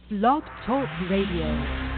Blog Talk Radio.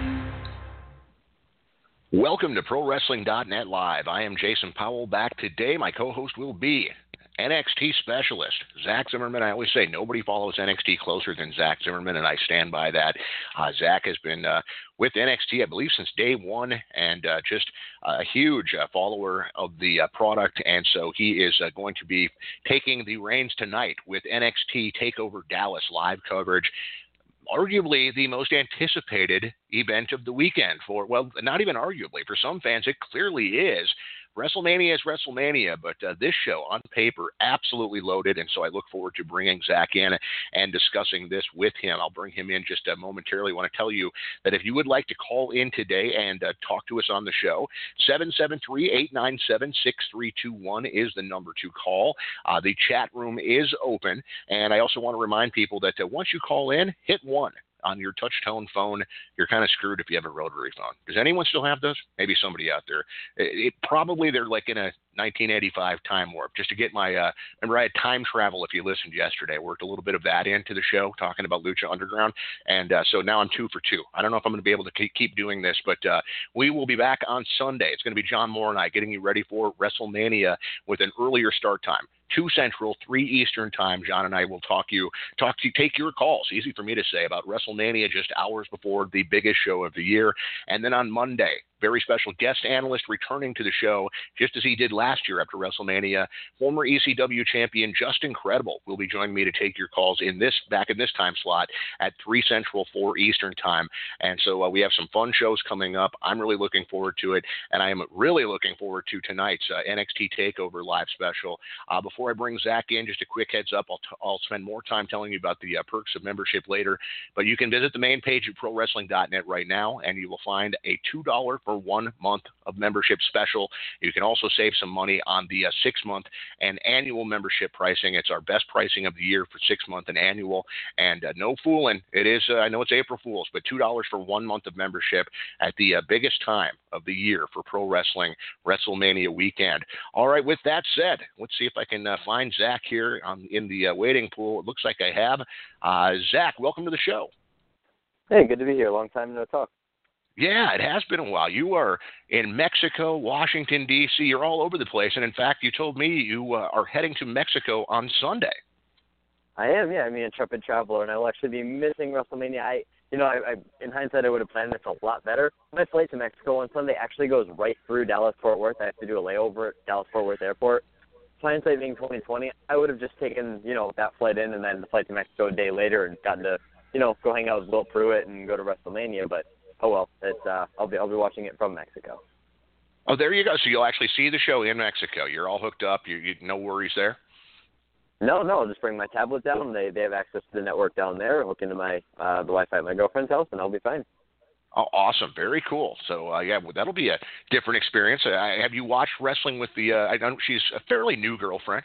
Welcome to ProWrestling.net Live. I am Jason Powell. Back today, my co-host will be NXT specialist Zach Zimmerman. I always say nobody follows NXT closer than Zach Zimmerman, and I stand by that. Zach has been with NXT, I believe, since day one, and just a huge follower of the product. And so he is going to be taking the reins tonight with NXT TakeOver Dallas live coverage. Arguably the most anticipated event of the weekend for, well, not even arguably. For some fans, it clearly is. WrestleMania is WrestleMania, but this show on paper absolutely loaded, and so I look forward to bringing Zach in and discussing this with him. I'll bring him in just momentarily. I want to tell you that if you would like to call in today and talk to us on the show, 773-897-6321 is the number to call. The chat room is open, and I also want to remind people that once you call in, hit 1. On your touch-tone phone, you're kind of screwed if you have a rotary phone. Does anyone still have those? Maybe somebody out there. Probably they're like in a 1985 time warp. Just to get my, remember I had time travel if you listened yesterday. I worked a little bit of that into the show, talking about Lucha Underground. And so now I'm 2 for 2. I don't know if I'm going to be able to keep doing this, but we will be back on Sunday. It's going to be John Moore and I getting you ready for WrestleMania with an earlier start time. 2 Central, 3 Eastern time. John and I will take your calls. Easy for me to say about WrestleMania just hours before the biggest show of the year. And then on Monday, very special guest analyst returning to the show, just as he did last year after WrestleMania, former ECW champion Justin Credible will be joining me to take your calls back in this time slot at 3 Central, 4 Eastern time. And so we have some fun shows coming up. I'm really looking forward to it, and I am really looking forward to tonight's NXT TakeOver live special. Before I bring Zach in, just a quick heads up, I'll spend more time telling you about the perks of membership later, but you can visit the main page at ProWrestling.net right now, and you will find a $2 for 1 month of membership special. You can also save some money on the 6-month and annual membership pricing. It's our best pricing of the year for 6-month and annual, and no fooling. It is, I know it's April Fool's, but $2 for 1 month of membership at the biggest time of the year for pro wrestling, WrestleMania weekend. All right, with that said, let's see if I can find Zach here in the waiting pool. It looks like I have. Zach, welcome to the show. Hey, good to be here. Long time no talk. Yeah, it has been a while. You are in Mexico, Washington, D.C. You're all over the place. And in fact, you told me you are heading to Mexico on Sunday. I am, yeah. I'm an intrepid traveler, and I will actually be missing WrestleMania. I in hindsight, I would have planned this a lot better. My flight to Mexico on Sunday actually goes right through Dallas-Fort Worth. I have to do a layover at Dallas-Fort Worth Airport. Hindsight being 2020, I would have just taken, that flight in and then the flight to Mexico a day later and gotten to, go hang out with Will Pruitt and go to WrestleMania. But oh well, it's I'll be watching it from Mexico. Oh, there you go. So you'll actually see the show in Mexico. You're all hooked up. You no worries there. No, I'll just bring my tablet down. They have access to the network down there. Hook into my the Wi-Fi at my girlfriend's house, and I'll be fine. Oh, awesome. Very cool. So, that'll be a different experience. Have you watched wrestling with the, I know she's a fairly new girlfriend.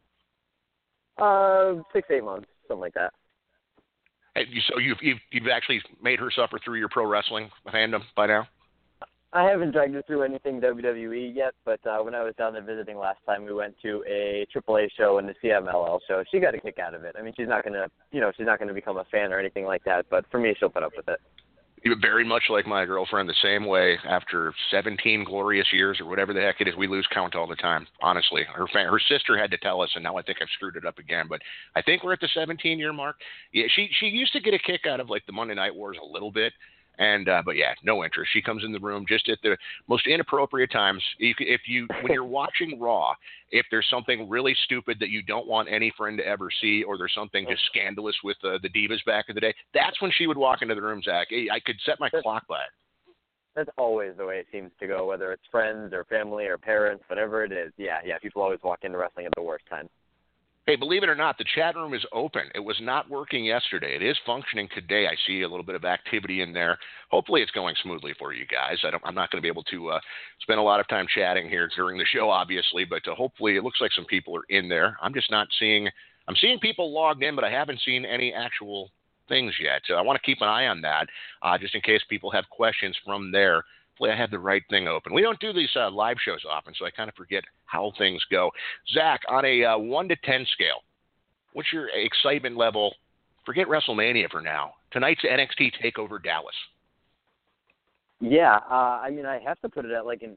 6-8 months, something like that. So you've actually made her suffer through your pro wrestling fandom by now? I haven't dragged her through anything WWE yet, but when I was down there visiting last time, we went to a AAA show and the CMLL show. She got a kick out of it. I mean, she's not gonna become a fan or anything like that, but for me, she'll put up with it. You're very much like my girlfriend, the same way. After 17 glorious years or whatever the heck it is, we lose count all the time, honestly. Her sister had to tell us, and now I think I've screwed it up again, but I think we're at the 17-year mark. Yeah, she used to get a kick out of, like, the Monday Night Wars a little bit, but yeah, no interest. She comes in the room just at the most inappropriate times. When you're watching Raw, if there's something really stupid that you don't want any friend to ever see, or there's something just scandalous with the Divas back in the day, that's when she would walk into the room, Zach. I could set my clock by it. That's always the way it seems to go, whether it's friends or family or parents, whatever it is. Yeah, people always walk into wrestling at the worst time. Hey, believe it or not, the chat room is open. It was not working yesterday. It is functioning today. I see a little bit of activity in there. Hopefully it's going smoothly for you guys. I'm not going to be able to spend a lot of time chatting here during the show, obviously, but hopefully it looks like some people are in there. I'm seeing people logged in, but I haven't seen any actual things yet. So I want to keep an eye on that just in case people have questions from there. Hopefully I have the right thing open. We don't do these live shows often, so I kind of forget how things go. Zach, on a 1 to 10 scale, what's your excitement level forget WrestleMania for now. Tonight's NXT TakeOver Dallas. Yeah, I mean, I have to put it at like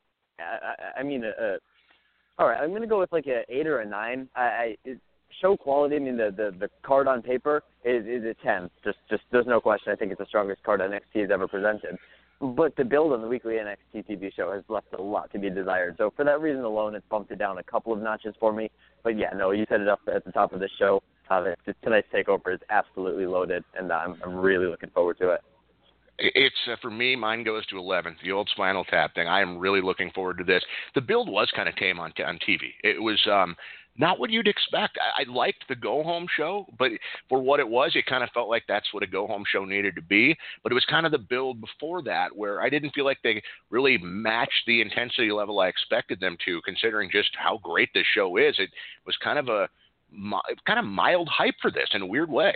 all right, I'm going to go with like a 8 or a 9. Show quality, I mean, the card on paper is a 10. Just there's no question. I think it's the strongest card NXT has ever presented. But the build on the weekly NXT TV show has left a lot to be desired. So for that reason alone, it's bumped it down a couple of notches for me. But yeah, no, you set it up at the top of the show. Tonight's TakeOver is absolutely loaded, and I'm really looking forward to it. It's for me, mine goes to 11, the old Spinal Tap thing. I am really looking forward to this. The build was kind of tame on TV. It was not what you'd expect. I liked the go-home show, but for what it was, it kind of felt like that's what a go-home show needed to be. But it was kind of the build before that where I didn't feel like they really matched the intensity level I expected them to, considering just how great this show is. It was kind of a mild hype for this in a weird way.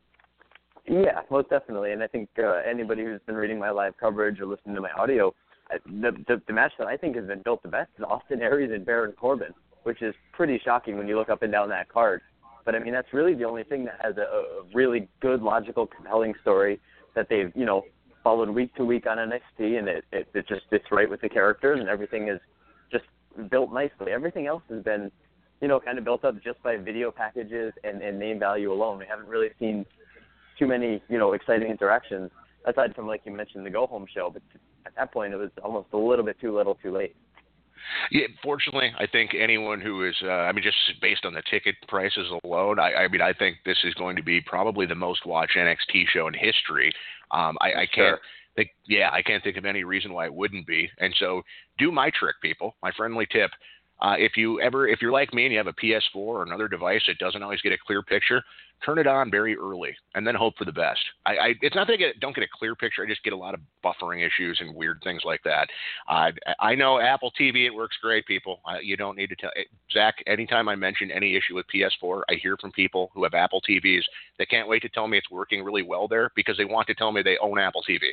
Yeah, most definitely. And I think anybody who's been reading my live coverage or listening to my audio, the match that I think has been built the best is Austin Aries and Baron Corbin, which is pretty shocking when you look up and down that card. But, I mean, that's really the only thing that has a really good, logical, compelling story that they've, followed week to week on NXT, and it just fits right with the characters, and everything is just built nicely. Everything else has been, kind of built up just by video packages and name value alone. We haven't really seen too many, exciting interactions, aside from, like you mentioned, the go-home show. But at that point, it was almost a little bit too little, too late. Yeah, fortunately, I think anyone who is, just based on the ticket prices alone, I think this is going to be probably the most watched NXT show in history. I can't think of any reason why it wouldn't be. And so do my trick, people. My friendly tip. If you're like me and you have a PS4 or another device that doesn't always get a clear picture, turn it on very early and then hope for the best. It's not that I don't get a clear picture. I just get a lot of buffering issues and weird things like that. I know Apple TV, it works great, people. You don't need to tell Zach. Anytime I mention any issue with PS4, I hear from people who have Apple TVs that can't wait to tell me it's working really well there because they want to tell me they own Apple TV.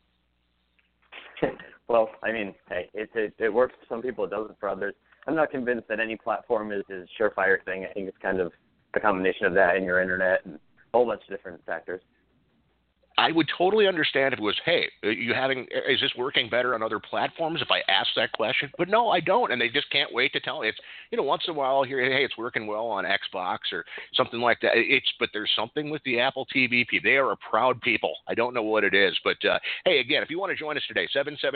Well, I mean, hey, it works for some people. It doesn't for others. I'm not convinced that any platform is a surefire thing. I think it's kind of a combination of that and your internet and a whole bunch of different factors. I would totally understand if it was, hey, is this working better on other platforms if I ask that question? But no, I don't, and they just can't wait to tell me. It's, once in a while I'll hear, hey, it's working well on Xbox or something like that. But there's something with the Apple TV people. They are a proud people. I don't know what it is, but hey, again, if you want to join us today,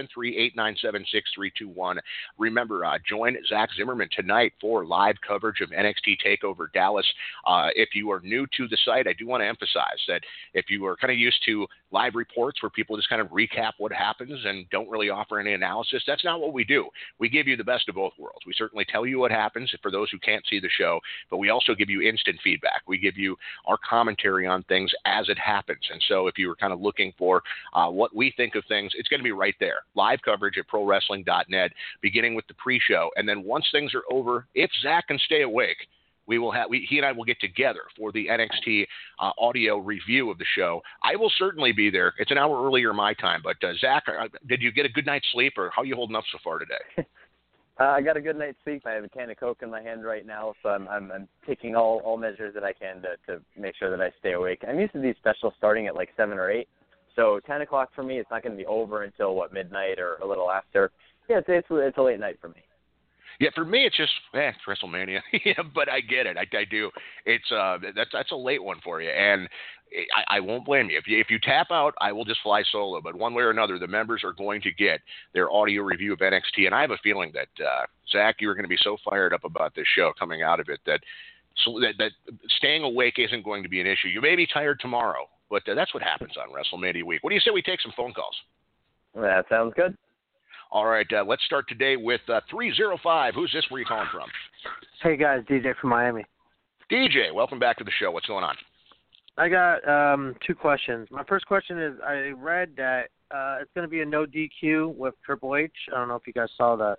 773-897-6321. Remember, join Zach Zimmerman tonight for live coverage of NXT TakeOver Dallas. If you are new to the site, I do want to emphasize that if you are kind of used to live reports where people just kind of recap what happens and don't really offer any analysis, that's not what we do. We give you the best of both worlds. We certainly tell you what happens for those who can't see the show, but we also give you instant feedback. We give you our commentary on things as it happens. And so if you were kind of looking for what we think of things, it's going to be right there. Live coverage at ProWrestling.net, beginning with the pre-show. And then once things are over, if Zach can stay awake, he and I will get together for the NXT audio review of the show. I will certainly be there. It's an hour earlier my time, but Zach, did you get a good night's sleep, or how are you holding up so far today? I got a good night's sleep. I have a can of Coke in my hand right now, so I'm taking all measures that I can to make sure that I stay awake. I'm used to these specials starting at like 7 or 8, so 10 o'clock for me, it's not going to be over until midnight or a little after. Yeah, it's a late night for me. Yeah, for me, it's just it's WrestleMania. Yeah, but I get it. I do. It's that's a late one for you, and I won't blame you. If you tap out, I will just fly solo. But one way or another, the members are going to get their audio review of NXT, and I have a feeling that Zach, you're going to be so fired up about this show coming out of it that staying awake isn't going to be an issue. You may be tired tomorrow, but that's what happens on WrestleMania week. What do you say we take some phone calls? That sounds good. All right, let's start today with 305. Who's this? Where are you calling from? Hey, guys, DJ from Miami. DJ, welcome back to the show. What's going on? I got 2 questions. My first question is, I read that it's going to be a no DQ with Triple H. I don't know if you guys saw that.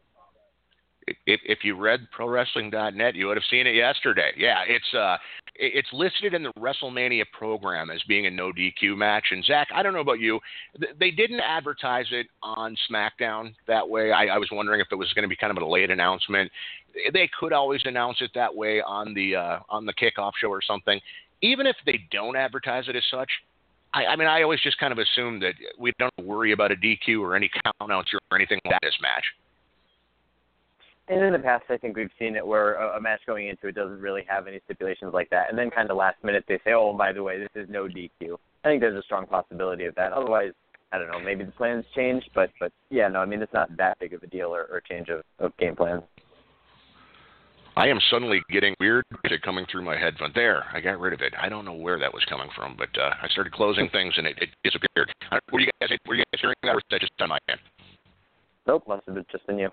If you read ProWrestling.net, you would have seen it yesterday. Yeah, it's listed in the WrestleMania program as being a no DQ match. And Zach, I don't know about you, they didn't advertise it on SmackDown that way. I was wondering if it was going to be kind of a late announcement. They could always announce it that way on the kickoff show or something. even if they don't advertise it as such, I mean, I always just kind of assume that we don't worry about a DQ or any countouts or anything like this match. And in the past, I think we've seen it where a match going into it doesn't really have any stipulations like that. And then kind of last minute they say, oh, by the way, this is no DQ. I think there's a strong possibility of that. Otherwise, I don't know, maybe the plans change. But yeah, no, I mean, it's not that big of a deal or change of game plan. I am suddenly getting weird coming through my headphone. There, I got rid of it. I don't know where that was coming from, but I started closing things and it disappeared. Were you guys hearing that, or was that just on my end? Nope, must have just been you.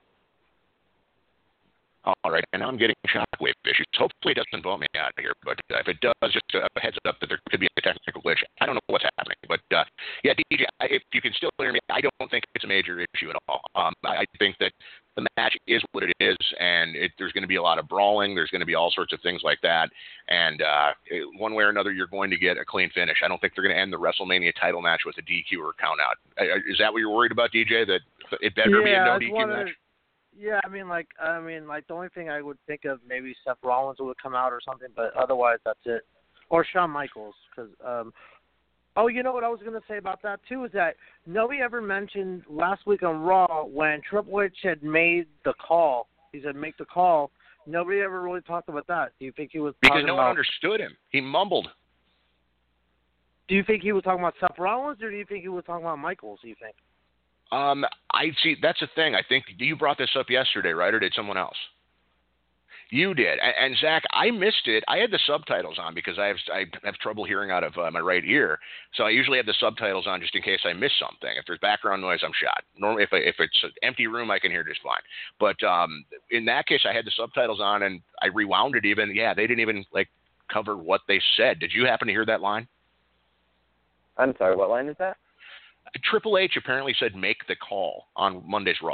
All right, and now I'm getting shockwave issues. Hopefully it doesn't blow me out of here, but if it does, just a heads up that there could be a technical glitch. I don't know what's happening, but yeah, DJ, if you can still hear me, I don't think it's a major issue at all. I think that the match is what it is, and there's going to be a lot of brawling. There's going to be all sorts of things like that, and one way or another, you're going to get a clean finish. I don't think they're going to end the WrestleMania title match with a DQ or a count out. Is that what you're worried about, DJ, that it better be a no DQ match? Yeah, I mean, like the only thing I would think of, maybe Seth Rollins would come out or something, but otherwise that's it. Or Shawn Michaels, because oh, you know what I was going to say about that too is that nobody ever mentioned last week on Raw when Triple H had made the call. He said make the call. Nobody ever really talked about that. Do you think he was because no one understood him? He mumbled. Do you think he was talking about Seth Rollins, or do you think he was talking about Michaels? Do you think? I see. That's the thing. I think you brought this up yesterday, right? Or did someone else? You did. And Zach, I missed it. I had the subtitles on because I have trouble hearing out of my right ear. So I usually have the subtitles on just in case I miss something. If there's background noise, I'm shot. Normally, if it's an empty room, I can hear just fine. But in that case, I had the subtitles on and I rewound it even. Yeah, they didn't even cover what they said. Did you happen to hear that line? I'm sorry, what line is that? Triple H apparently said make the call on Monday's Raw.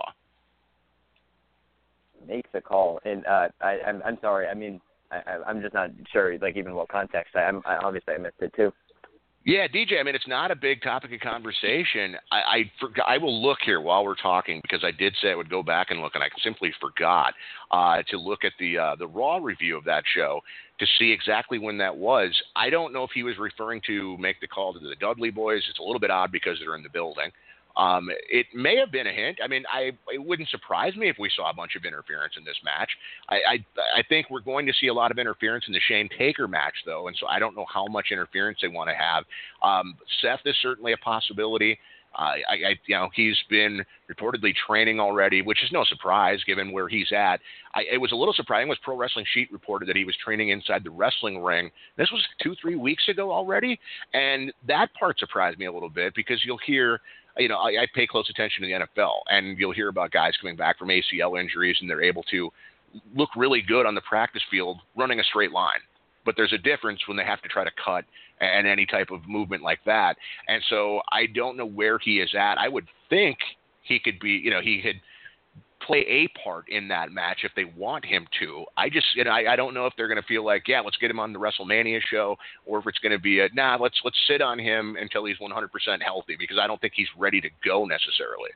Make the call, and I'm sorry. I mean, I'm just not sure, even what context. I obviously I missed it too. Yeah, DJ. I mean, it's not a big topic of conversation. I will look here while we're talking because I did say I would go back and look, and I simply forgot to look at the Raw review of that show to see exactly when that was. I don't know if he was referring to make the call to the Dudley Boys. It's a little bit odd because they're in the building. It may have been a hint. I mean, it wouldn't surprise me if we saw a bunch of interference in this match. I think we're going to see a lot of interference in the Shane Taker match, though, and so I don't know how much interference they want to have. Seth is certainly a possibility. He's been reportedly training already, which is no surprise given where he's at. It was a little surprising was Pro Wrestling Sheet reported that he was training inside the wrestling ring. This was 2-3 weeks ago already, and that part surprised me a little bit because you'll hear, I pay close attention to the NFL, and you'll hear about guys coming back from ACL injuries, and they're able to look really good on the practice field running a straight line. But there's a difference when they have to try to cut and any type of movement like that. And so I don't know where he is at. I would think he could be, he could play a part in that match if they want him to. I just, I don't know if they're going to feel like, yeah, let's get him on the WrestleMania show, or if it's going to be let's sit on him until he's 100% healthy, because I don't think he's ready to go necessarily.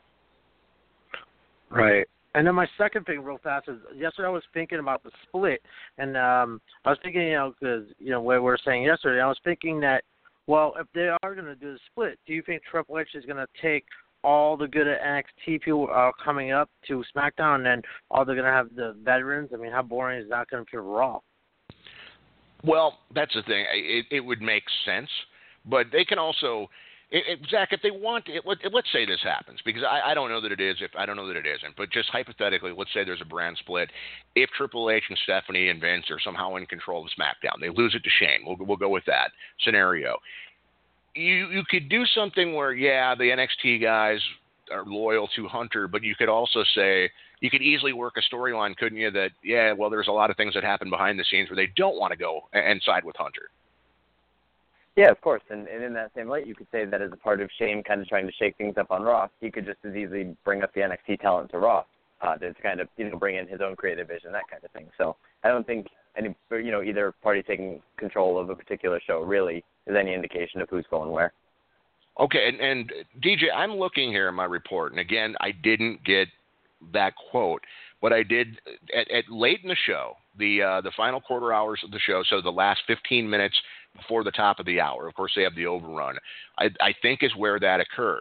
Right. And then my second thing real fast is yesterday I was thinking about the split, and I was thinking, because, what we were saying yesterday, I was thinking that, well, if they are going to do the split, do you think Triple H is going to take all the good NXT people coming up to SmackDown, and then all they're going to have the veterans? I mean, how boring is that going to be Raw? Well, that's the thing. It would make sense, but they can also... Zach, if they want, let's say this happens, because I don't know that it is. I don't know that it isn't, but just hypothetically, let's say there's a brand split. If Triple H and Stephanie and Vince are somehow in control of SmackDown, they lose it to Shane. We'll go with that scenario. You could do something where, yeah, the NXT guys are loyal to Hunter, but you could also say you could easily work a storyline, couldn't you? That there's a lot of things that happen behind the scenes where they don't want to go and side with Hunter. Yeah, of course, and in that same light, you could say that as a part of Shane kind of trying to shake things up on Raw, he could just as easily bring up the NXT talent to Raw to kind of bring in his own creative vision, that kind of thing. So I don't think either party taking control of a particular show really is any indication of who's going where. Okay, and DJ, I'm looking here in my report, and again, I didn't get that quote, but I did at late in the show. the final quarter hours of the show, so the last 15 minutes before the top of the hour. Of course, they have the overrun. I think is where that occurred.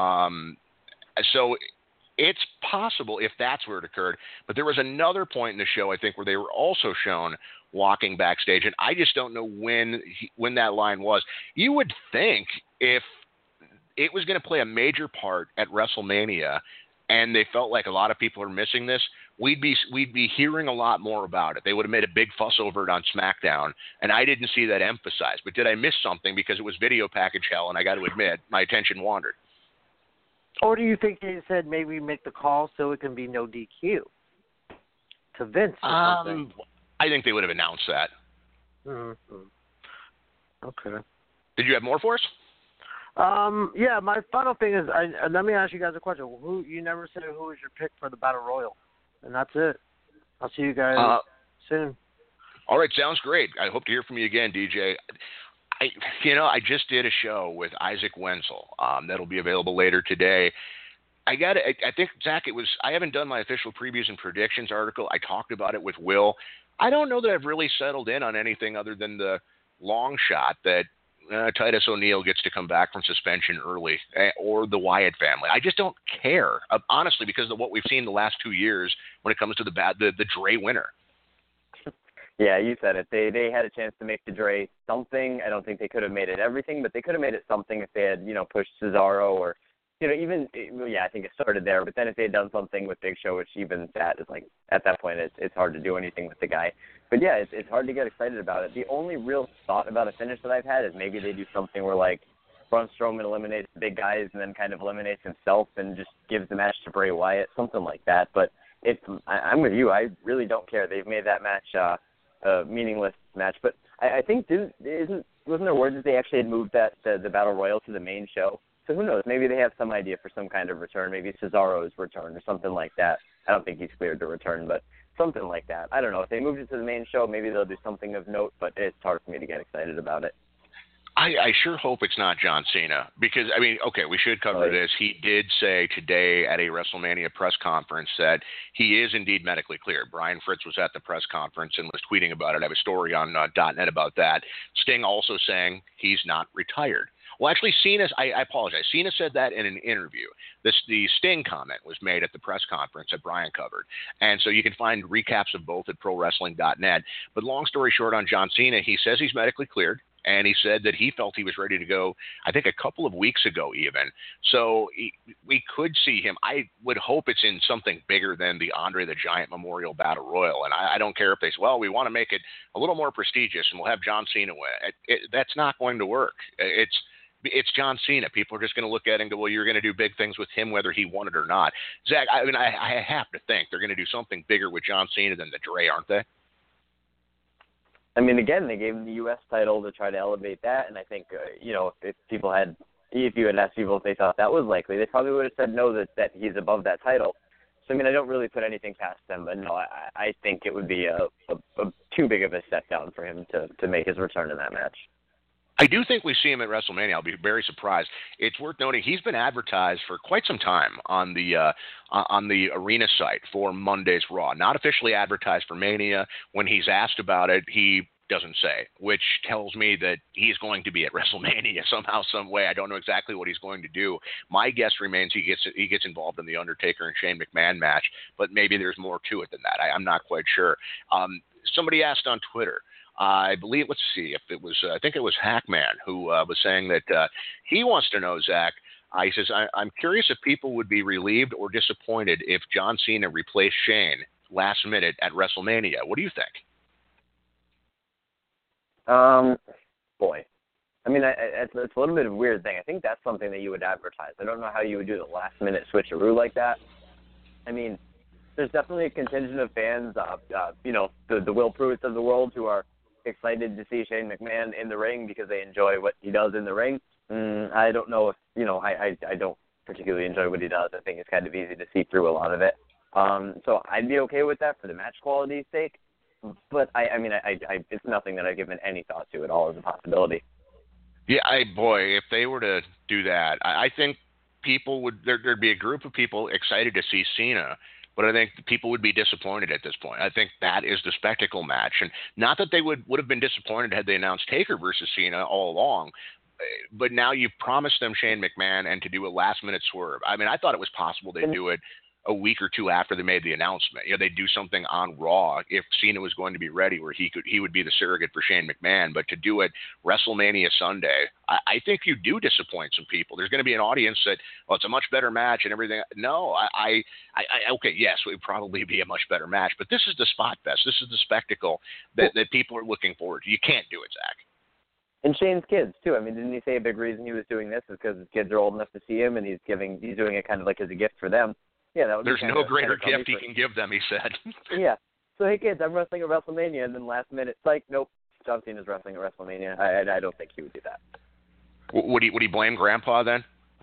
So it's possible if that's where it occurred. But there was another point in the show, I think, where they were also shown walking backstage, and I just don't know when that line was. You would think if it was going to play a major part at WrestleMania, and they felt like a lot of people are missing this, we'd be hearing a lot more about it. They would have made a big fuss over it on SmackDown, and I didn't see that emphasized. But did I miss something because it was video package hell? And I got to admit, my attention wandered. Or do you think they said maybe make the call so it can be no DQ to Vince or something? I think they would have announced that. Mm-hmm. Okay. Did you have more for us? Yeah, my final thing is, let me ask you guys a question. You never said who was your pick for the Battle Royal, and that's it. I'll see you guys soon. All right, sounds great. I hope to hear from you again, DJ. I just did a show with Isaac Wenzel. That'll be available later today. I think, Zach, I haven't done my official previews and predictions article. I talked about it with Will. I don't know that I've really settled in on anything other than the long shot that Titus O'Neil gets to come back from suspension early, or the Wyatt family. I just don't care, honestly, because of what we've seen the last 2 years when it comes to the Dre winner. Yeah, you said it. They had a chance to make the Dre something. I don't think they could have made it everything, but they could have made it something if they had, pushed Cesaro or, I think it started there. But then if they had done something with Big Show, which even that is like, at that point, it's hard to do anything with the guy. But yeah, it's hard to get excited about it. The only real thought about a finish that I've had is maybe they do something where like Braun Strowman eliminates the big guys and then kind of eliminates himself and just gives the match to Bray Wyatt, something like that. But I'm with you. I really don't care. They've made that match a meaningless match. But I think wasn't there word that they actually had moved the Battle Royal to the main show? So who knows? Maybe they have some idea for some kind of return. Maybe Cesaro's return or something like that. I don't think he's cleared to return, but something like that. I don't know. If they moved it to the main show, maybe they'll do something of note, but it's hard for me to get excited about it. I sure hope it's not John Cena because, we should cover this. He did say today at a WrestleMania press conference that he is indeed medically cleared. Brian Fritz was at the press conference and was tweeting about it. I have a story on .net about that. Sting also saying he's not retired. Well, actually, I apologize. Cena said that in an interview. The Sting comment was made at the press conference that Brian covered. And so you can find recaps of both at ProWrestling.net. But long story short on John Cena, he says he's medically cleared. And he said that he felt he was ready to go, I think, a couple of weeks ago even. So we could see him. I would hope it's in something bigger than the Andre the Giant Memorial Battle Royal. And I don't care if they say, well, we want to make it a little more prestigious and we'll have John Cena win. That's not going to work. It's John Cena. People are just going to look at it and go, well, you're going to do big things with him whether he won it or not. Zach, I have to think they're going to do something bigger with John Cena than the Dre, aren't they? Again, they gave him the U.S. title to try to elevate that, and I think, if you had asked people if they thought that was likely, they probably would have said no, that he's above that title. So, I don't really put anything past them, but no, I think it would be a too big of a step down for him to make his return in that match. I do think we see him at WrestleMania. I'll be very surprised. It's worth noting he's been advertised for quite some time on the Arena site for Monday's Raw. Not officially advertised for Mania. When he's asked about it, he doesn't say, which tells me that he's going to be at WrestleMania somehow, some way. I don't know exactly what he's going to do. My guess remains he gets involved in the Undertaker and Shane McMahon match, but maybe there's more to it than that. I'm not quite sure. Somebody asked on Twitter. I believe, let's see if it was, I think it was Hackman who was saying that he wants to know, Zach, he says, I'm curious if people would be relieved or disappointed if John Cena replaced Shane last minute at WrestleMania. What do you think? Boy. It's a little bit of a weird thing. I think that's something that you would advertise. I don't know how you would do the last-minute switcheroo like that. There's definitely a contingent of fans, the Will Pruitts of the world who are excited to see Shane McMahon in the ring because they enjoy what he does in the ring. I don't know if, I don't particularly enjoy what he does. I think it's kind of easy to see through a lot of it. So I'd be okay with that for the match quality's sake. But it's nothing that I've given any thought to at all as a possibility. Yeah, if they were to do that, I think people would, there'd be a group of people excited to see Cena but I think people would be disappointed at this point. I think that is the spectacle match. And not that they would have been disappointed had they announced Taker versus Cena all along, but now you've promised them Shane McMahon and to do a last-minute swerve. I mean, I thought it was possible they'd do it a week or two after they made the announcement. You know, they'd do something on Raw if Cena was going to be ready where he would be the surrogate for Shane McMahon. But to do it WrestleMania Sunday, I think you do disappoint some people. There's going to be an audience that, well, it's a much better match and everything. No, okay, yes, it would probably be a much better match, but this is the spot fest. This is the spectacle that people are looking forward to. You can't do it, Zach. And Shane's kids too. I mean, didn't he say a big reason he was doing this is because his kids are old enough to see him, and he's doing it kind of like as a gift for them. Yeah, that would. There's no greater gift he can give them, he said. Yeah. So hey kids, I'm wrestling at WrestleMania, and then last minute, it's like, nope, John Cena's wrestling at WrestleMania. I don't think he would do that. Would he blame Grandpa then?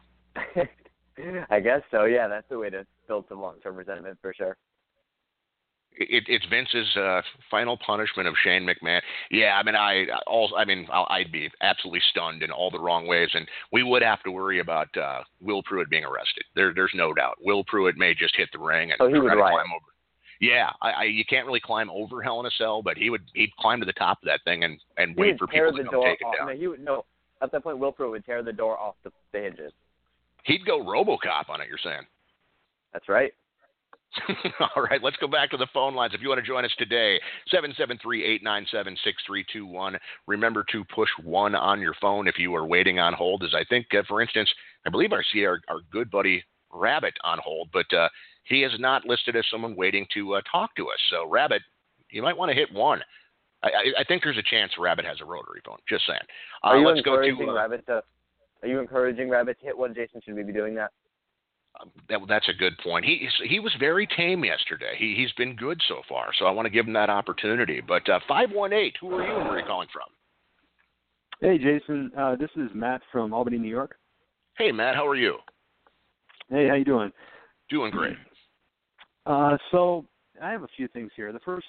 I guess so. Yeah, that's the way to build some long-term resentment for sure. It's Vince's final punishment of Shane McMahon. Yeah, I mean, I'd be absolutely stunned in all the wrong ways, and we would have to worry about Will Pruitt being arrested. There's no doubt. Will Pruitt may just hit the ring and he would try to riot. climb over. Yeah, you can't really climb over Hell in a Cell, but he'd climb to the top of that thing and wait for people to come take it down. No, at that point, Will Pruitt would tear the door off the hinges. He'd go RoboCop on it. You're saying? That's right. All right, let's go back to the phone lines. If you want to join us today, 773-897-6321. Remember to push 1 on your phone if you are waiting on hold. As I think, for instance, I believe I see our good buddy Rabbit on hold, but he is not listed as someone waiting to talk to us. So, Rabbit, you might want to hit 1. I think there's a chance Rabbit has a rotary phone. Just saying. Are you encouraging Rabbit to hit 1, Jason? Should we be doing that? That's a good point. He was very tame yesterday. He's been good so far, so I want to give him that opportunity. But 518, who are you and where are you calling from? Hey, Jason. This is Matt from Albany, New York. Hey, Matt. How are you? Hey, how you doing? Doing great. So I have a few things here. The first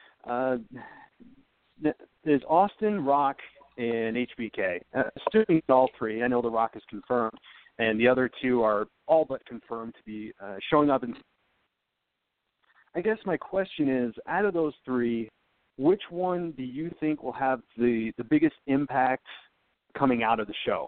is Austin, Rock, and HBK. Assuming all 3, I know The Rock is confirmed, and the other 2 are all but confirmed to be showing up. I guess my question is, out of those 3, which one do you think will have the biggest impact coming out of the show?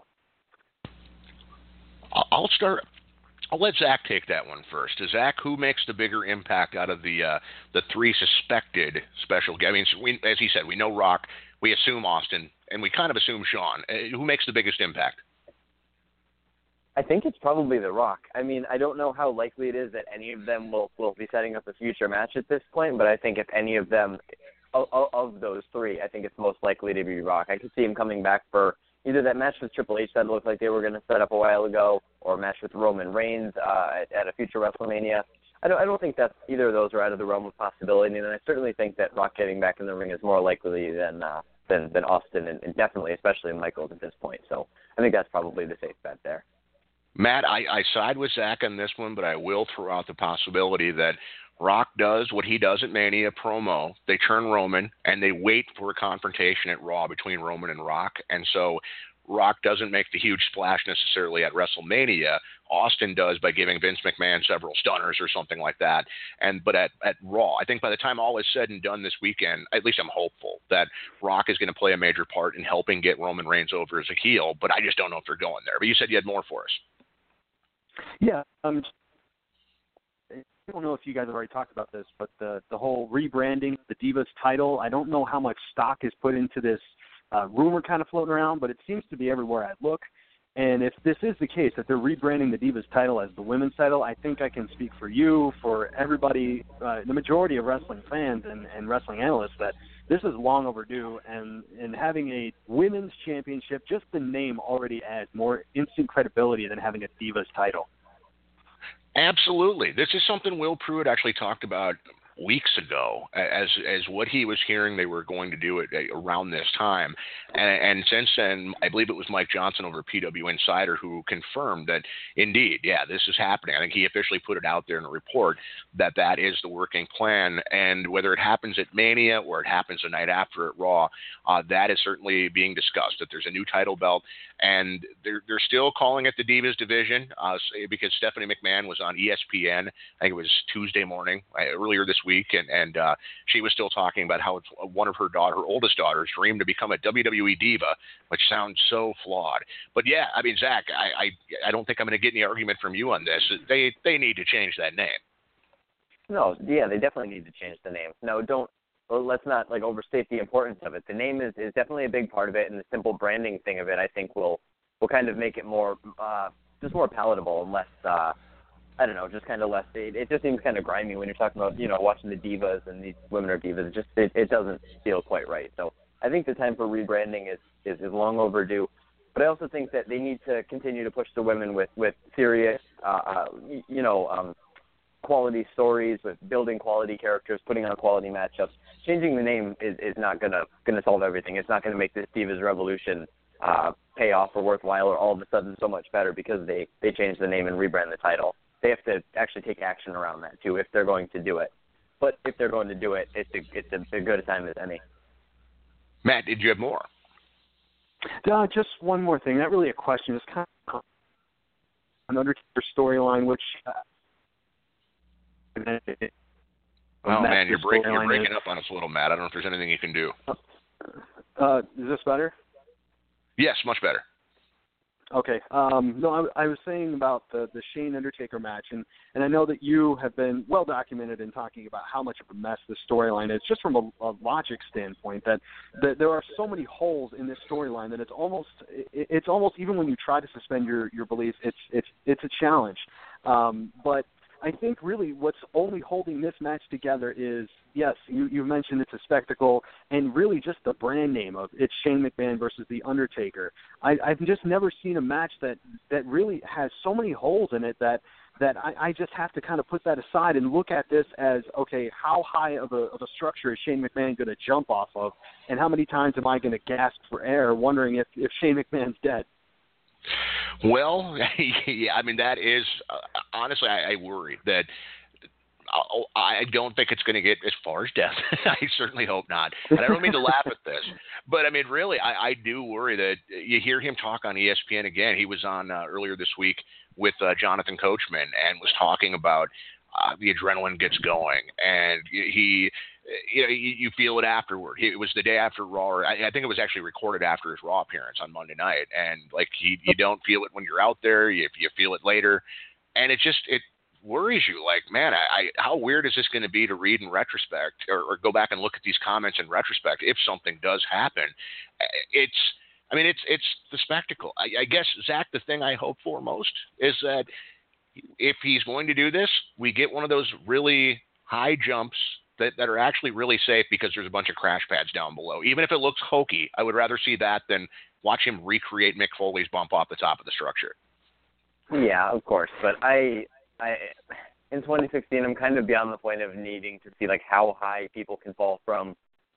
I'll start. I'll let Zach take that one first. Zach, who makes the bigger impact out of the 3 suspected special guests? I mean, as he said, we know Rock, we assume Austin, and we kind of assume Shawn. Who makes the biggest impact? I think it's probably The Rock. I mean, I don't know how likely it is that any of them will be setting up a future match at this point, but I think if any of them, of those 3, I think it's most likely to be Rock. I could see him coming back for either that match with Triple H that looked like they were going to set up a while ago, or a match with Roman Reigns at a future WrestleMania. I don't think that either of those are out of the realm of possibility, and I certainly think that Rock getting back in the ring is more likely than Austin, and definitely, especially Michaels at this point. So I think that's probably the safe bet there. Matt, I side with Zach on this one, but I will throw out the possibility that Rock does what he does at Mania promo. They turn Roman, and they wait for a confrontation at Raw between Roman and Rock. And so Rock doesn't make the huge splash necessarily at WrestleMania. Austin does by giving Vince McMahon several stunners or something like that. But at Raw, I think by the time all is said and done this weekend, at least I'm hopeful that Rock is going to play a major part in helping get Roman Reigns over as a heel. But I just don't know if they're going there. But you said you had more for us. Yeah, I don't know if you guys have already talked about this, but the whole rebranding the Divas title, I don't know how much stock is put into this rumor kind of floating around, but it seems to be everywhere I look. And if this is the case, that they're rebranding the Divas title as the women's title, I think I can speak for you, for everybody, the majority of wrestling fans and wrestling analysts, that this is long overdue. And having a women's championship, just the name already adds more instant credibility than having a Divas title. Absolutely. This is something Will Pruitt actually talked about weeks ago as what he was hearing they were going to do it around this time. And since then, I believe it was Mike Johnson over at PW Insider who confirmed that indeed, yeah, this is happening. I think he officially put it out there in a report that that is the working plan. And whether it happens at Mania or it happens the night after at Raw, that is certainly being discussed, that there's a new title belt. And they're still calling it the Divas division because Stephanie McMahon was on ESPN, I think it was Tuesday morning, earlier this week, and she was still talking about how it's one of her oldest daughter's dream to become a WWE diva, which sounds so flawed. But yeah, I mean, Zach, I don't think I'm going to get any argument from you on this. They need to change that name. No, yeah, they definitely need to change the name. No, let's not overstate the importance of it. The name is definitely a big part of it, and the simple branding thing of it, I think, will kind of make it more just more palatable and less. I don't know, just kind of less. It just seems kind of grimy when you're talking about watching the divas and these women are divas. It doesn't feel quite right. So I think the time for rebranding is long overdue. But I also think that they need to continue to push the women with serious, quality stories, with building quality characters, putting on quality matchups. Changing the name is not gonna solve everything. It's not gonna make this Divas Revolution pay off or worthwhile or all of a sudden so much better because they changed the name and rebrand the title. They have to actually take action around that too if they're going to do it. But if they're going to do it, it's a good time as any. Matt, did you have more? Just one more thing. Not really a question. It's kind of an Undertaker storyline, which. Oh man, you're breaking up on us a little, Matt. I don't know if there's anything you can do. Is this better? Yes, much better. Okay. No, I was saying about the Shane Undertaker match, and I know that you have been well documented in talking about how much of a mess this storyline is, just from a logic standpoint. That there are so many holes in this storyline that it's almost even when you try to suspend your beliefs, it's a challenge. But I think really what's only holding this match together is, yes, you mentioned it's a spectacle, and really just the brand name of it's Shane McMahon versus The Undertaker. I've just never seen a match that really has so many holes in it that I just have to kind of put that aside and look at this as, okay, how high of a structure is Shane McMahon going to jump off of, and how many times am I going to gasp for air wondering if Shane McMahon's dead? Well, yeah, I mean, that is, honestly, I worry that I don't think it's going to get as far as death. I certainly hope not. And I don't mean to laugh at this, but I mean, really, I do worry that you hear him talk on ESPN again. He was on earlier this week with Jonathan Coachman and was talking about the adrenaline gets going, and you feel it afterward. It was the day after Raw, or I think it was actually recorded after his Raw appearance on Monday night. And you don't feel it when you're out there. You feel it later, and it worries you. Like, man, how weird is this going to be to read in retrospect, or go back and look at these comments in retrospect if something does happen? It's the spectacle. I guess, Zach, the thing I hope for most is that if he's going to do this, we get one of those really high jumps that are actually really safe because there's a bunch of crash pads down below. Even if it looks hokey, I would rather see that than watch him recreate Mick Foley's bump off the top of the structure. Yeah, of course. But I in 2016, I'm kind of beyond the point of needing to see how high people can fall from.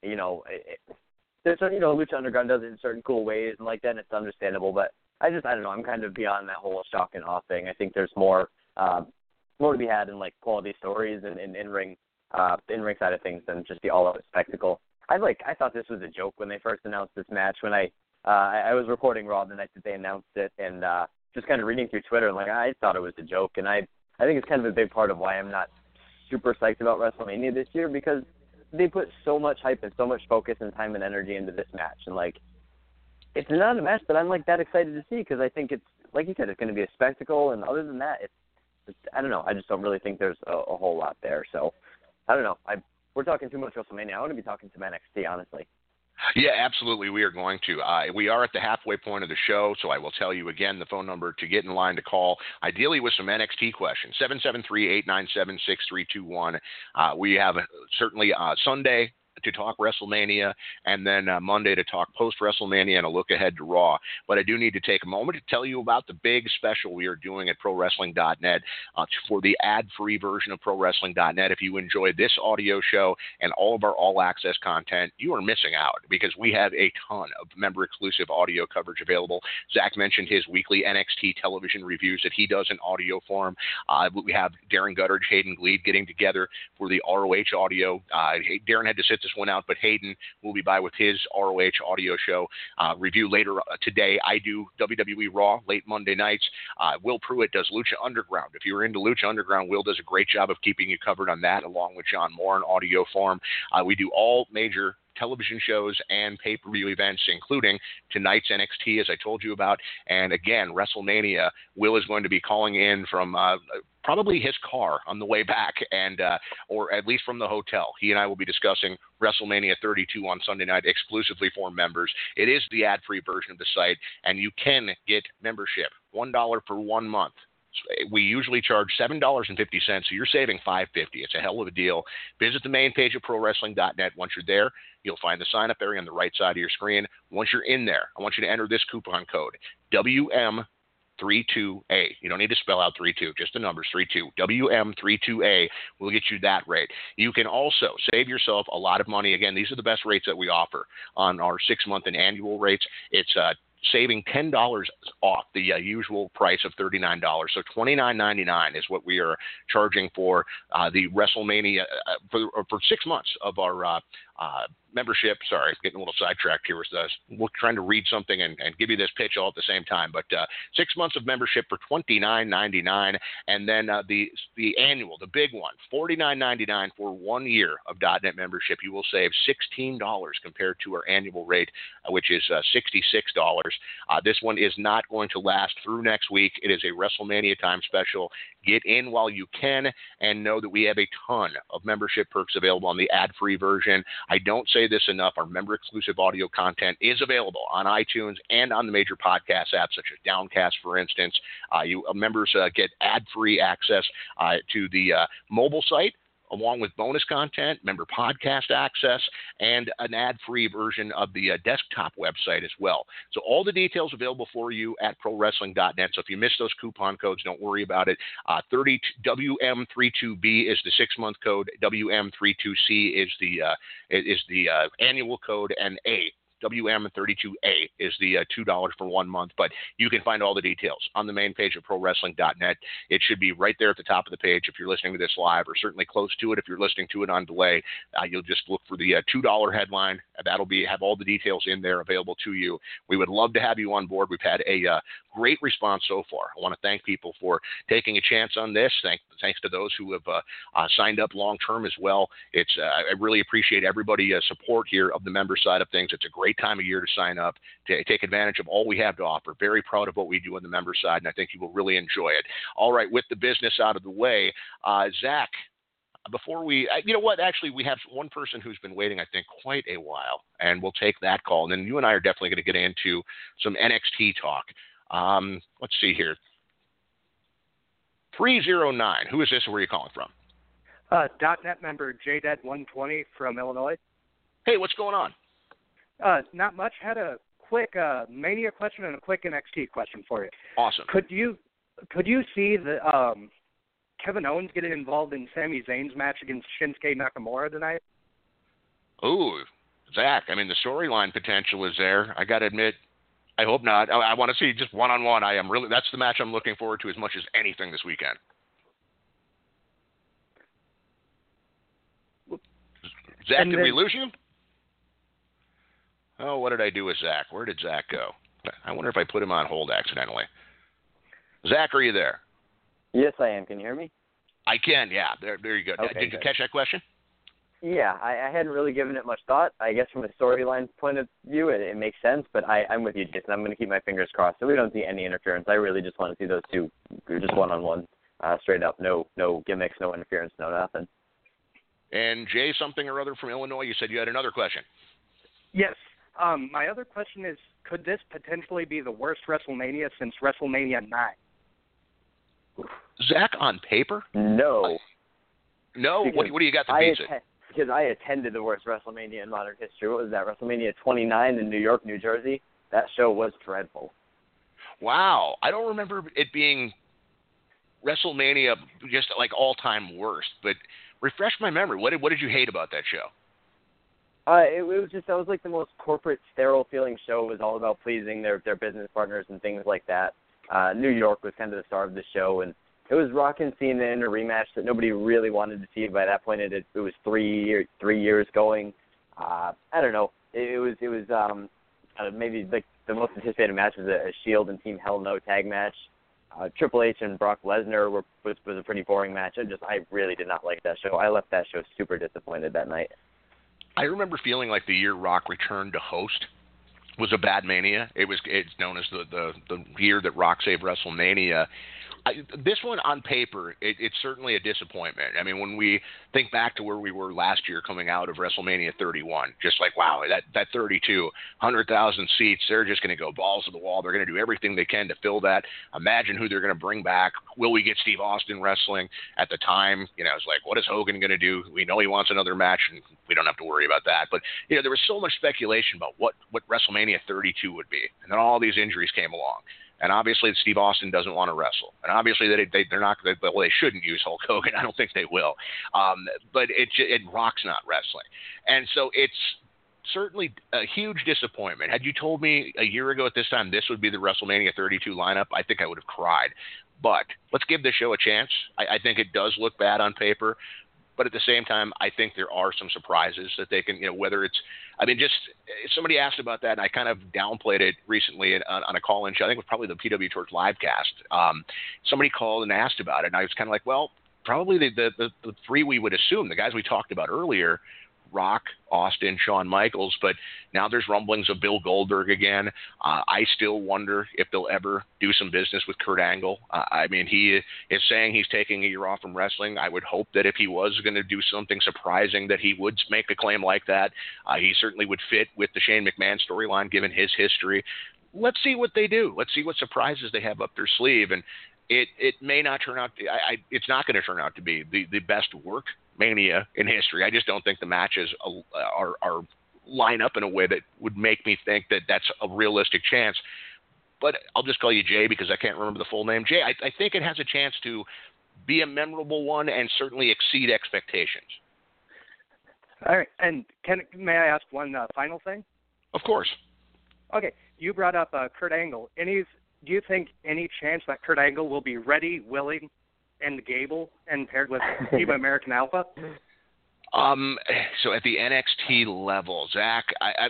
There's Lucha Underground does it in certain cool ways and like that, and it's understandable. But I don't know. I'm kind of beyond that whole shock and awe thing. I think there's more to be had in quality stories and in-ring side of things than just the all-out spectacle. I thought this was a joke when they first announced this match. When I was recording Raw the night that they announced it, and just kind of reading through Twitter, and I thought it was a joke. And I think it's kind of a big part of why I'm not super psyched about WrestleMania this year, because they put so much hype and so much focus and time and energy into this match, and it's not a match that I'm that excited to see, because I think it's, like you said, it's going to be a spectacle, and other than that, it's I don't know. I just don't really think there's a whole lot there. So I don't know. We're talking too much WrestleMania. I want to be talking some NXT, honestly. Yeah, absolutely. We are going to. We are at the halfway point of the show, so I will tell you again the phone number to get in line to call, ideally with some NXT questions, 773-897-6321. We have certainly Sunday to talk WrestleMania, and then Monday to talk post-WrestleMania and a look ahead to Raw. But I do need to take a moment to tell you about the big special we are doing at ProWrestling.net for the ad-free version of ProWrestling.net. If you enjoy this audio show and all of our all-access content, you are missing out because we have a ton of member-exclusive audio coverage available. Zach mentioned his weekly NXT television reviews that he does in audio form. We have Darren Guttridge, Hayden Gleed getting together for the ROH audio. Darren had to sit this one out, but Hayden will be by with his ROH audio show review later today. I do WWE Raw late Monday nights. Will Pruitt does Lucha Underground. If you're into Lucha Underground, Will does a great job of keeping you covered on that, along with John Moore in audio form. We do all major television shows and pay-per-view events, including tonight's NXT, as I told you about, and again, WrestleMania. Will is going to be calling in from probably his car on the way back, and or at least from the hotel. He and I will be discussing WrestleMania 32 on Sunday night exclusively for members. It is the ad-free version of the site, and you can get membership, $1 for 1 month. We usually charge $7.50, so you're saving $5.50. It's a hell of a deal. Visit the main page of ProWrestling.net. Once you're there, you'll find the sign-up area on the right side of your screen. Once you're in there, I want you to enter this coupon code, WM32A. You don't need to spell out 32, just the numbers, 32. WM32A will get you that rate. You can also save yourself a lot of money. Again, these are the best rates that we offer on our 6-month and annual rates. It's saving $10 off the usual price of $39. So $29.99 is what we are charging for the WrestleMania for 6 months of our membership. Sorry, getting a little sidetracked here. We're trying to read something and give you this pitch all at the same time. But 6 months of membership for $29.99, and then the annual, the big one, $49.99 for 1 year of .net membership. You will save $16 compared to our annual rate, which is $66. This one is not going to last through next week. It is a WrestleMania time special. Get in while you can, and know that we have a ton of membership perks available on the ad-free version. I don't say this enough. Our member-exclusive audio content is available on iTunes and on the major podcast apps, such as Downcast, for instance. Members get ad-free access to the mobile site, along with bonus content, member podcast access, and an ad-free version of the desktop website as well. So all the details available for you at ProWrestling.net. So if you miss those coupon codes, don't worry about it. WM32B is the 6-month code. WM32C is the annual code, and WM32A is the $2 for 1 month. But you can find all the details on the main page of ProWrestling.net. It should be right there at the top of the page if you're listening to this live, or certainly close to it if you're listening to it on delay. You'll just look for the $2 headline. That'll have all the details in there available to you. We would love to have you on board. We've had a great response so far. I want to thank people for taking a chance on this. Thanks to those who have signed up long term as well. I really appreciate everybody's support here of the member side of things. It's a great time of year to sign up, to take advantage of all we have to offer. Very proud of what we do on the member side, and I think you will really enjoy it. All right, with the business out of the way, Zach, before we, you know what, actually, we have one person who's been waiting, I think, quite a while, and we'll take that call. And then you and I are definitely going to get into some NXT talk. Let's see here. 309, who is this, and where are you calling from? .net member JDED120 from Illinois. Hey, what's going on? Not much. Had a quick Mania question and a quick NXT question for you. Awesome. Could you see the Kevin Owens getting involved in Sami Zayn's match against Shinsuke Nakamura tonight? Ooh, Zach, I mean, the storyline potential is there. I got to admit, I hope not. I want to see just one-on-one. That's the match I'm looking forward to as much as anything this weekend. Zach, did we lose you? Oh, what did I do with Zach? Where did Zach go? I wonder if I put him on hold accidentally. Zach, are you there? Yes, I am. Can you hear me? I can, yeah. There you go. Okay, did you catch that question? Yeah, I hadn't really given it much thought. I guess from a storyline point of view, it makes sense, but I'm with you, Jason. I'm going to keep my fingers crossed so we don't see any interference. I really just want to see those two just one-on-one, straight up. No gimmicks, no interference, no nothing. And Jay, something or other from Illinois, you said you had another question. Yes. My other question is, could this potentially be the worst WrestleMania since WrestleMania 9? Zach, on paper? No. No? What do you got that beats it? because I attended the worst WrestleMania in modern history. What was that? WrestleMania 29 in New York, New Jersey. That show was dreadful. Wow. I don't remember it being WrestleMania just like all-time worst, but refresh my memory. What did you hate about that show? It was just, that was like the most corporate, sterile feeling show. It was all about pleasing their business partners and things like that. New York was kind of the star of the show, and it was Rock and Cena in a rematch that nobody really wanted to see. By that point, it was 3 years going. I don't know. It was maybe like the most anticipated match was a Shield and Team Hell No tag match. Triple H and Brock Lesnar was a pretty boring match. I really did not like that show. I left that show super disappointed that night. I remember feeling like the year Rock returned to host was a bad Mania. It's known as the year that Rock saved WrestleMania. This one on paper, it's certainly a disappointment. I mean, when we think back to where we were last year coming out of WrestleMania 31, just like, wow, that 32, 100,000 seats, they're just going to go balls to the wall. They're going to do everything they can to fill that. Imagine who they're going to bring back. Will we get Steve Austin wrestling? At the time, it's like, what is Hogan going to do? We know he wants another match, and we don't have to worry about that. But, there was so much speculation about what WrestleMania 32 would be. And then all these injuries came along. And obviously, Steve Austin doesn't want to wrestle. And obviously, they're not. Well, they shouldn't use Hulk Hogan. I don't think they will. But Rock's not wrestling, and so it's certainly a huge disappointment. Had you told me a year ago at this time this would be the WrestleMania 32 lineup, I think I would have cried. But let's give this show a chance. I think it does look bad on paper. But at the same time, I think there are some surprises that they can, whether it's, somebody asked about that, and I kind of downplayed it recently on a call-in show. I think it was probably the PW Torch livecast. Somebody called and asked about it, and I was kind of like, well, probably the three we would assume, the guys we talked about earlier, Rock, Austin, Shawn Michaels, but now there's rumblings of Bill Goldberg again. I still wonder if they'll ever do some business with Kurt Angle. He is saying he's taking a year off from wrestling. I would hope that if he was going to do something surprising, that he would make a claim like that. He certainly would fit with the Shane McMahon storyline, given his history. Let's see what they do. Let's see what surprises they have up their sleeve. And it may not turn out. It's not going to turn out to be the best work Mania in history. I just don't think the matches are line up in a way that would make me think that that's a realistic chance. But I'll just call you Jay because I can't remember the full name. Jay, I think it has a chance to be a memorable one and certainly exceed expectations. All right, and may I ask one final thing? Of course. Okay, you brought up Kurt Angle. Do you think any chance that Kurt Angle will be ready, willing, and Gable and paired with Team American Alpha? So at the NXT level, Zach, I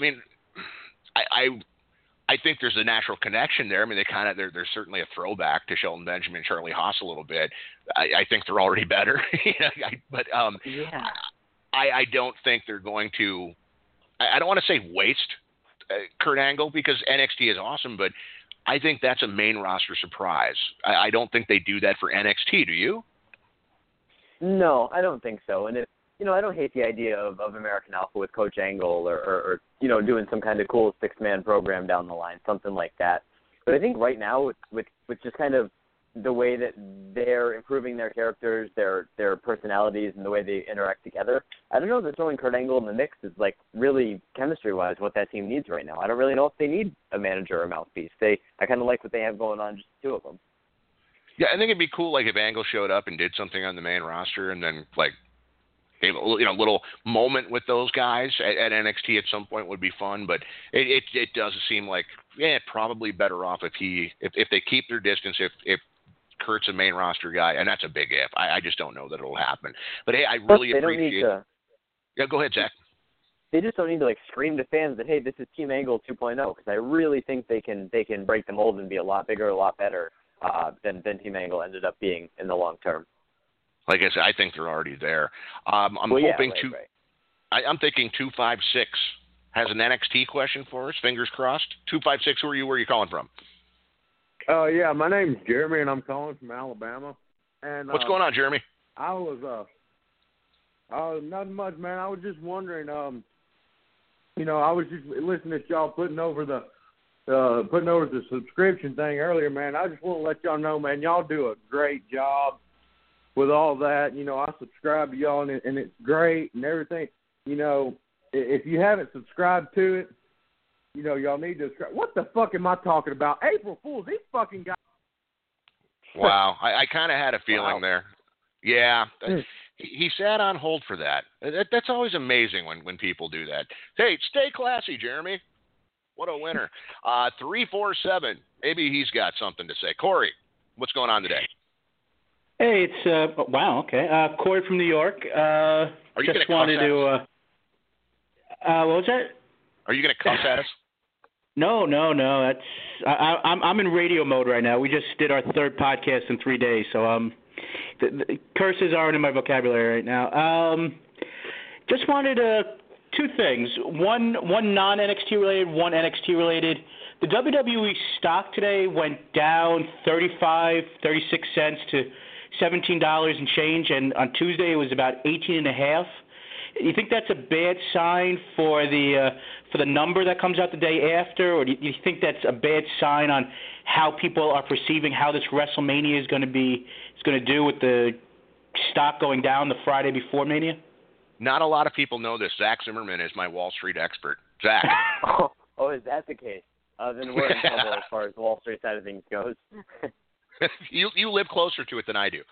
think there's a natural connection there. They're certainly a throwback to Shelton Benjamin and Charlie Haas a little bit. I think they're already better. I don't think they're going to. I don't want to say waste Kurt Angle because NXT is awesome, but I think that's a main roster surprise. I don't think they do that for NXT. Do you? No, I don't think so. And I don't hate the idea of American Alpha with Coach Angle or doing some kind of cool 6-man program down the line, something like that. But I think right now with just kind of the way that they're improving their characters, their personalities, and the way they interact together, I don't know that throwing Kurt Angle in the mix is like really chemistry-wise what that team needs right now. I don't really know if they need a manager or a mouthpiece. I kind of like what they have going on, just the two of them. Yeah, I think it'd be cool if Angle showed up and did something on the main roster, and then gave a little moment with those guys at NXT at some point would be fun. But it does seem like probably better off if they keep their distance if Kurt's a main roster guy, and that's a big if. I just don't know that it'll happen. But hey, I really appreciate it. Yeah, go ahead, Zach. They just don't need to scream to fans that, hey, this is Team Angle 2.0, because I really think they can break the mold and be a lot bigger, a lot better than Team Angle ended up being in the long term. Like I said, I think they're already there. I'm hoping right. I'm thinking 256 has an NXT question for us. Fingers crossed. 256. Who are you? Where are you calling from? Yeah, my name's Jeremy, and I'm calling from Alabama. And what's going on, Jeremy? I was nothing much, man. I was just wondering. I was just listening to y'all putting over the subscription thing earlier, man. I just want to let y'all know, man, y'all do a great job. with all that. You know, I subscribe to y'all, and it's great and everything. You know, if you haven't subscribed to it, you know, y'all need to subscribe. What the fuck am I talking about? April Fools, these fucking guys. Wow, I kind of had a feeling there. Yeah, he sat on hold for that. That's always amazing when people do that. Hey, stay classy, Jeremy. What a winner. 347. Maybe he's got something to say. Corey, what's going on today? Hey, it's wow. Okay, Corey from New York. Are you just wanted to. What was that? Are you going to cuss at us? No. That's I'm in radio mode right now. We just did our third podcast in 3 days, so the curses aren't in my vocabulary right now. Just wanted two things. One non-NXT related, one NXT related. The WWE stock today went down 36 cents to $17 and change, and on Tuesday it was about 18.5. You think that's a bad sign for the number that comes out the day after, or do you think that's a bad sign on how people are perceiving how this WrestleMania is going to do with the stock going down the Friday before Mania? Not a lot of people know this. Zach Zimmerman is my Wall Street expert. Zach. Oh, is that the case? Then we're in trouble as far as the Wall Street side of things goes. You live closer to it than I do.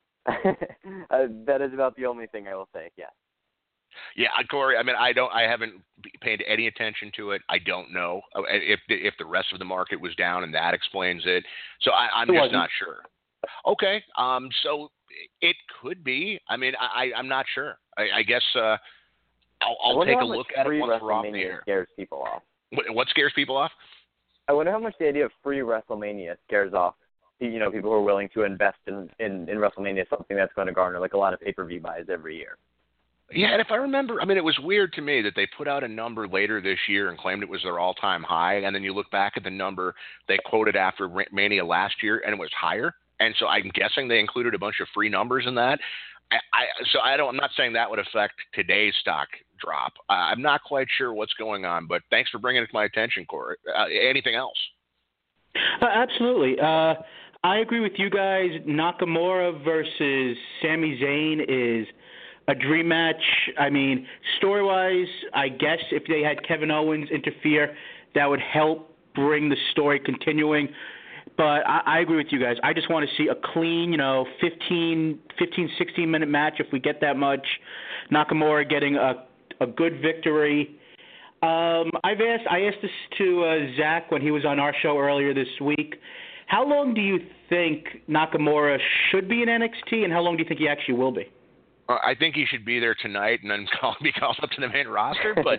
That is about the only thing I will say. Yeah. Yeah, Corey. I mean, I haven't paid any attention to it. I don't know if the rest of the market was down, and that explains it. So I'm just not sure. Okay. So it could be. I mean, I'm not sure. I guess I'll take a look at it once we're off the air. Scares people off. What scares people off? I wonder how much the idea of free WrestleMania scares off, you know, people who are willing to invest in WrestleMania, something that's going to garner like a lot of pay-per-view buys every year. Yeah, and if I remember, I mean, it was weird to me that they put out a number later this year and claimed it was their all-time high, and then you look back at the number they quoted after Mania last year, and it was higher. And so I'm guessing they included a bunch of free numbers in that. I'm not saying that would affect today's stock drop. I'm not quite sure what's going on, but thanks for bringing it to my attention, Corey. Anything else? Absolutely. I agree with you guys. Nakamura versus Sami Zayn is a dream match. I mean, story-wise, I guess if they had Kevin Owens interfere, that would help bring the story continuing. But I agree with you guys. I just want to see a clean, 15, 16-minute match if we get that much. Nakamura getting a good victory. I asked this to Zach when he was on our show earlier this week. How long do you think Nakamura should be in NXT, and how long do you think he actually will be? I think he should be there tonight and then be called up to the main roster. But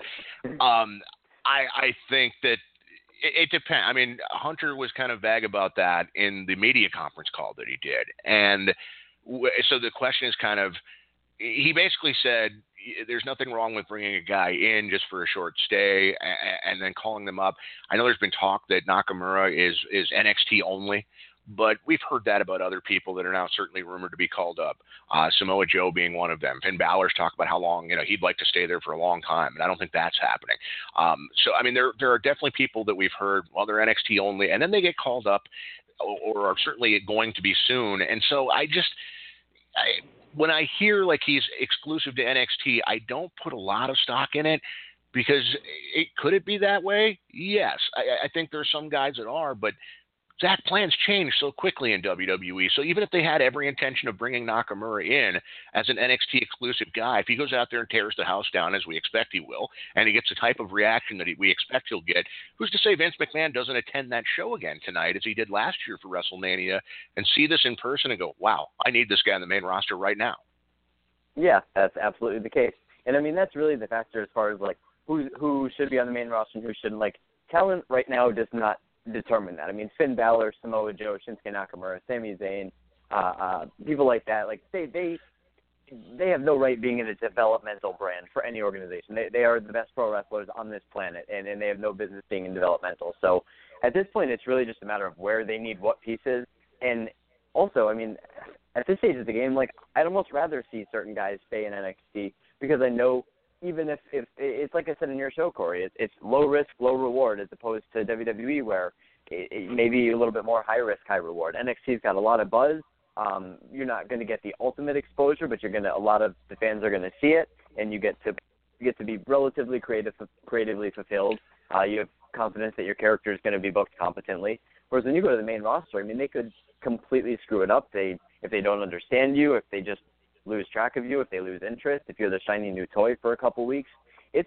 I think that it depends. I mean, Hunter was kind of vague about that in the media conference call that he did. And so the question is kind of, he basically said there's nothing wrong with bringing a guy in just for a short stay and then calling them up. I know there's been talk that Nakamura is NXT only, but we've heard that about other people that are now certainly rumored to be called up. Samoa Joe being one of them. Finn Balor's talked about how long, he'd like to stay there for a long time, and I don't think that's happening. So, I mean, there are definitely people that we've heard, well, they're NXT only, and then they get called up or are certainly going to be soon. And so when I hear like he's exclusive to NXT, I don't put a lot of stock in it because could it be that way? Yes. I think there are some guys that are, but that plans change so quickly in WWE. So even if they had every intention of bringing Nakamura in as an NXT exclusive guy, if he goes out there and tears the house down as we expect he will, and he gets the type of reaction that we expect he'll get, who's to say Vince McMahon doesn't attend that show again tonight as he did last year for WrestleMania and see this in person and go, wow, I need this guy on the main roster right now. Yeah, that's absolutely the case. And I mean, that's really the factor as far as like who should be on the main roster and who shouldn't. Like, talent right now does not determine that. I mean, Finn Balor, Samoa Joe, Shinsuke Nakamura, Sami Zayn, people like that, like they have no right being in a developmental brand for any organization. They are the best pro wrestlers on this planet, and they have no business being in developmental. So at this point, it's really just a matter of where they need what pieces. And also, I mean, at this stage of the game, like, I'd almost rather see certain guys stay in NXT because I know even if it's like I said in your show, Corey, it's low risk, low reward as opposed to WWE where it may be a little bit more high risk, high reward. NXT's got a lot of buzz, You're not going to get the ultimate exposure, but a lot of the fans are going to see it, and you get to be relatively creatively fulfilled. You have confidence that your character is going to be booked competently. Whereas when you go to the main roster, I mean, they could completely screw it up. If they don't understand you, if they just lose track of you, if they lose interest, if you're the shiny new toy for a couple weeks, it's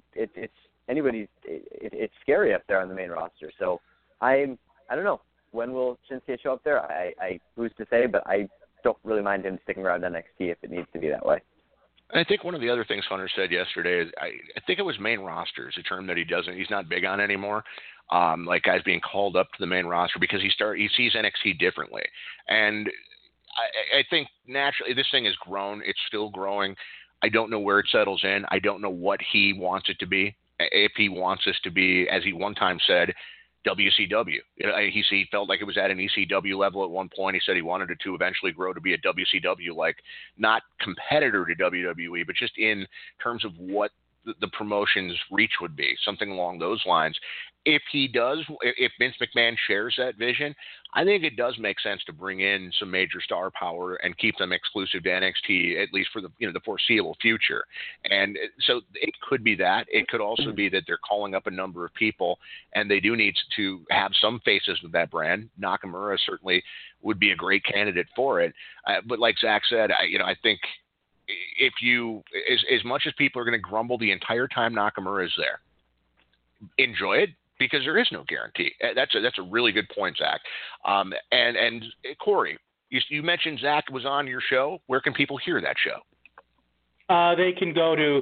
scary up there on the main roster. So I don't know. When will Shinsuke show up there? I who's to say, but I don't really mind him sticking around NXT if it needs to be that way. I think one of the other things Hunter said yesterday is I think it was main roster is a term that he's not big on anymore. Like guys being called up to the main roster because he sees NXT differently. And I think naturally this thing has grown. It's still growing. I don't know where it settles in. I don't know what he wants it to be. If he wants us to be, as he one time said, WCW. He felt like it was at an ECW level at one point. He said he wanted it to eventually grow to be a WCW, like not competitor to WWE, but just in terms of what the promotion's reach would be, something along those lines. If Vince McMahon shares that vision, I think it does make sense to bring in some major star power and keep them exclusive to NXT, at least for the foreseeable future. And so it could be that. It could also be that they're calling up a number of people, and they do need to have some faces with that brand. Nakamura certainly would be a great candidate for it. But like Zach said, I think if you, as much as people are going to grumble the entire time Nakamura is there, enjoy it because there is no guarantee. That's a really good point, Zach. And Corey, you mentioned Zach was on your show. Where can people hear that show? They can go to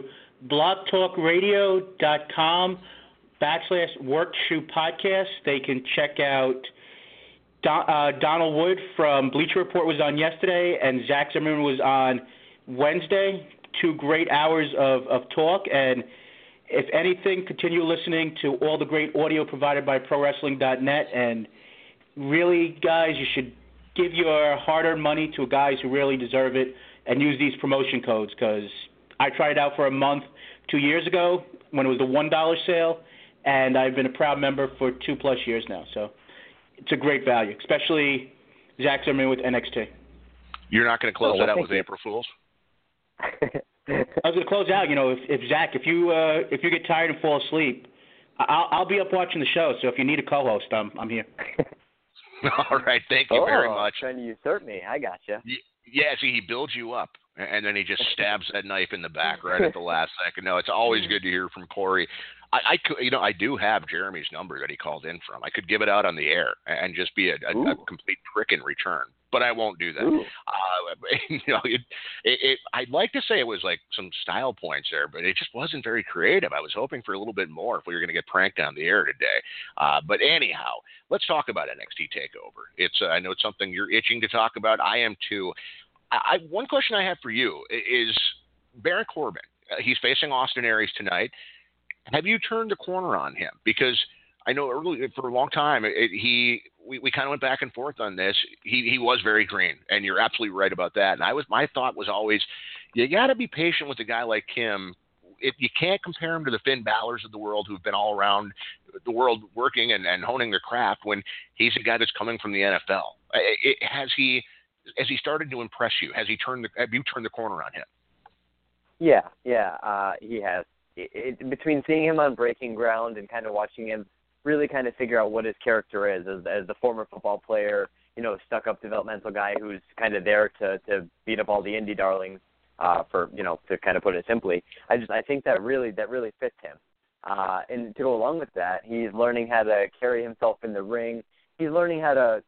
blogtalkradio.com/WorkShoe Podcast. They can check out Donald Wood from Bleacher Report was on yesterday, and Zach Zimmerman was on Wednesday. 2 great hours of talk, and if anything, continue listening to all the great audio provided by ProWrestling.net. And really, guys, you should give your hard-earned money to guys who really deserve it and use these promotion codes, because I tried it out for a month 2 years ago when it was the $1 sale, and I've been a proud member for 2+ years now. So it's a great value, especially Zach Zimmerman with NXT. You're not going to close that out with April Fools? I was going to close out. If Zach, if you get tired and fall asleep, I'll be up watching the show. So if you need a co-host, I'm here. All right, thank you very much. Trying to usurp me, I gotcha. Yeah, see, he builds you up, and then he just stabs that knife in the back right at the last second. No, it's always good to hear from Corey. I do have Jeremy's number that he called in from. I could give it out on the air and just be a complete prick in return, but I won't do that. I'd like to say it was like some style points there, but it just wasn't very creative. I was hoping for a little bit more if we were going to get pranked on the air today. But anyhow, let's talk about NXT TakeOver. I know it's something you're itching to talk about. I am too. One question I have for you is Baron Corbin. He's facing Austin Aries tonight. Have you turned the corner on him? Because I know early for a long time we kind of went back and forth on this. He was very green, and you're absolutely right about that. And my thought was always, you got to be patient with a guy like him. You can't compare him to the Finn Balor's of the world who've been all around the world working and honing their craft when he's a guy that's coming from the NFL. Has he started to impress you? Have you turned the corner on him? Yeah, he has. Between seeing him on Breaking Ground and kind of watching him really kind of figure out what his character is as the former football player, stuck-up developmental guy who's kind of there to beat up all the indie darlings, to kind of put it simply. I think that really fits him. And to go along with that, he's learning how to carry himself in the ring. He's learning how to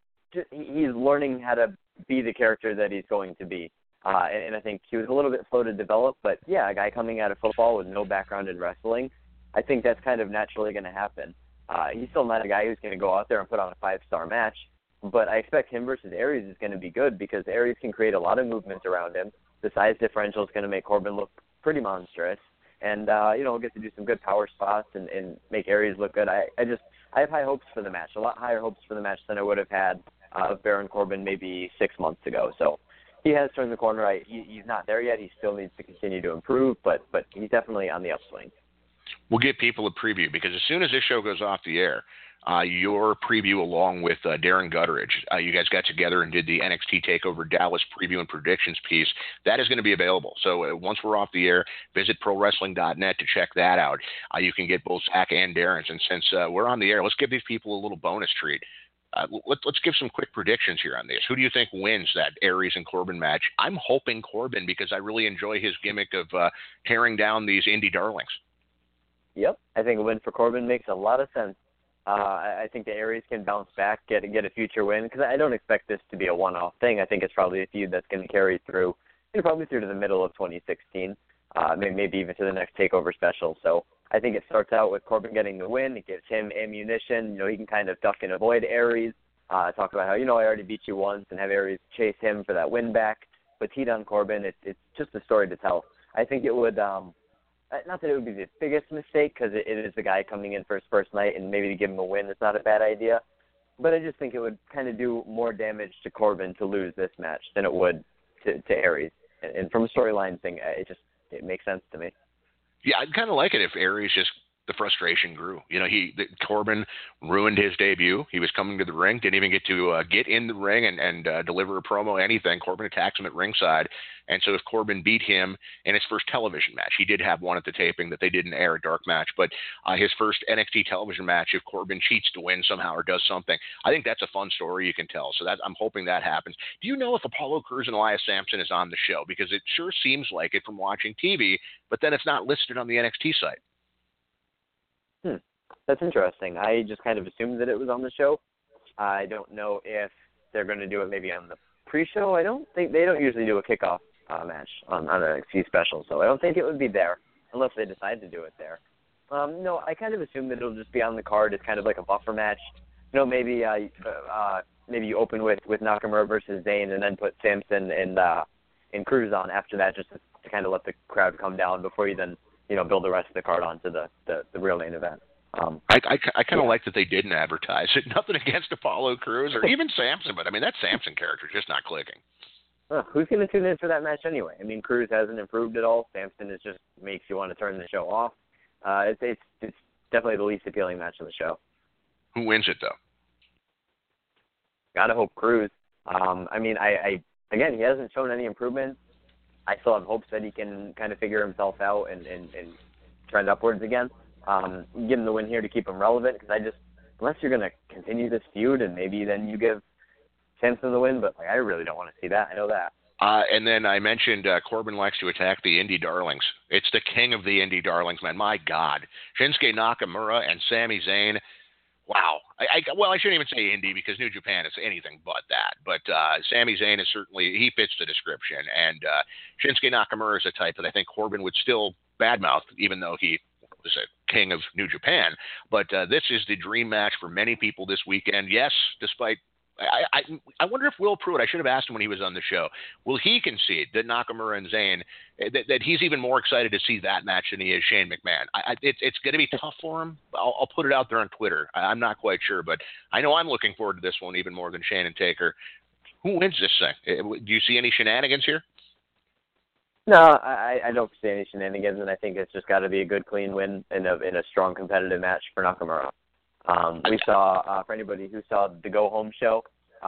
be the character that he's going to be. And I think he was a little bit slow to develop, but yeah, a guy coming out of football with no background in wrestling, I think that's kind of naturally going to happen. He's still not a guy who's going to go out there and put on a 5-star match, but I expect him versus Aries is going to be good because Aries can create a lot of movement around him. The size differential is going to make Corbin look pretty monstrous, and he'll get to do some good power spots and make Aries look good. I have high hopes for the match, a lot higher hopes for the match than I would have had of Baron Corbin maybe 6 months ago. So he has turned the corner. He's not there yet. He still needs to continue to improve, but he's definitely on the upswing. We'll give people a preview because as soon as this show goes off the air, your preview along with Darren Gutteridge. You guys got together and did the NXT TakeOver Dallas preview and predictions piece. That is going to be available. So once we're off the air, visit ProWrestling.net to check that out. You can get both Zach and Darren's. And since we're on the air, let's give these people a little bonus treat. Let's give some quick predictions here on this. Who do you think wins that Aries and Corbin match? I'm hoping Corbin because I really enjoy his gimmick of tearing down these indie darlings. Yep, I think a win for Corbin makes a lot of sense. I think the Aries can bounce back, get a future win, because I don't expect this to be a one-off thing. I think it's probably a feud that's going to carry through, probably through to the middle of 2016, maybe even to the next TakeOver special. So I think it starts out with Corbin getting the win. It gives him ammunition. He can kind of duck and avoid Aries, talk about how, I already beat you once, and have Aries chase him for that win back. But heat on Corbin, it's just a story to tell. I think it would, not that it would be the biggest mistake, because it is the guy coming in for his first night, and maybe to give him a win is not a bad idea. But I just think it would kind of do more damage to Corbin to lose this match than it would to Aries. And from a storyline thing, it makes sense to me. Yeah, I'd kind of like it if Aries just the frustration grew. Corbin ruined his debut. He was coming to the ring, didn't even get to get in the ring and deliver a promo, anything. Corbin attacks him at ringside. And so if Corbin beat him in his first television match, he did have one at the taping that they didn't air, a dark match, but his first NXT television match, if Corbin cheats to win somehow or does something, I think that's a fun story you can tell. So I'm hoping that happens. Do you know if Apollo Crews and Elias Sampson is on the show? Because it sure seems like it from watching TV, but then it's not listed on the NXT site. That's interesting. I just kind of assumed that it was on the show. I don't know if they're going to do it maybe on the pre-show. I don't think they don't usually do a kickoff match on an NXT special, so I don't think it would be there unless they decide to do it there. No, I kind of assume that it'll just be on the card. It's kind of like a buffer match. Maybe you open with Nakamura versus Zayn and then put Sampson and Crews on after that, just to kind of let the crowd come down before you then build the rest of the card onto the real main event. I kind of like that they didn't advertise it. Nothing against Apollo Crews or even Sampson, but that Sampson character is just not clicking. Who's going to tune in for that match anyway? Crews hasn't improved at all. Sampson just makes you want to turn the show off. It's definitely the least appealing match of the show. Who wins it though? Gotta hope Crews. Again, he hasn't shown any improvement. I still have hopes that he can kind of figure himself out and trend upwards again. Give him the win here to keep him relevant, because unless you're going to continue this feud and maybe then you give Sampson the win, but I really don't want to see that. I know that. And then I mentioned Corbin likes to attack the indie darlings. It's the king of the indie darlings, man. My God. Shinsuke Nakamura and Sami Zayn. Wow. I shouldn't even say indie because New Japan is anything but that. But Sami Zayn is certainly, he fits the description. And Shinsuke Nakamura is a type that I think Corbin would still badmouth, even though he was a king of New Japan. But this is the dream match for many people this weekend. Yes, despite I wonder if Will Pruitt, I should have asked him when he was on the show, will he concede that Nakamura and Zayn, that he's even more excited to see that match than he is Shane McMahon? It's going to be tough for him. I'll put it out there on Twitter. I'm not quite sure, but I know I'm looking forward to this one even more than Shane and Taker. Who wins this thing? Do you see any shenanigans here? No, I don't see any shenanigans, and I think it's just got to be a good, clean win in a strong competitive match for Nakamura. We saw, for anybody who saw the Go Home show,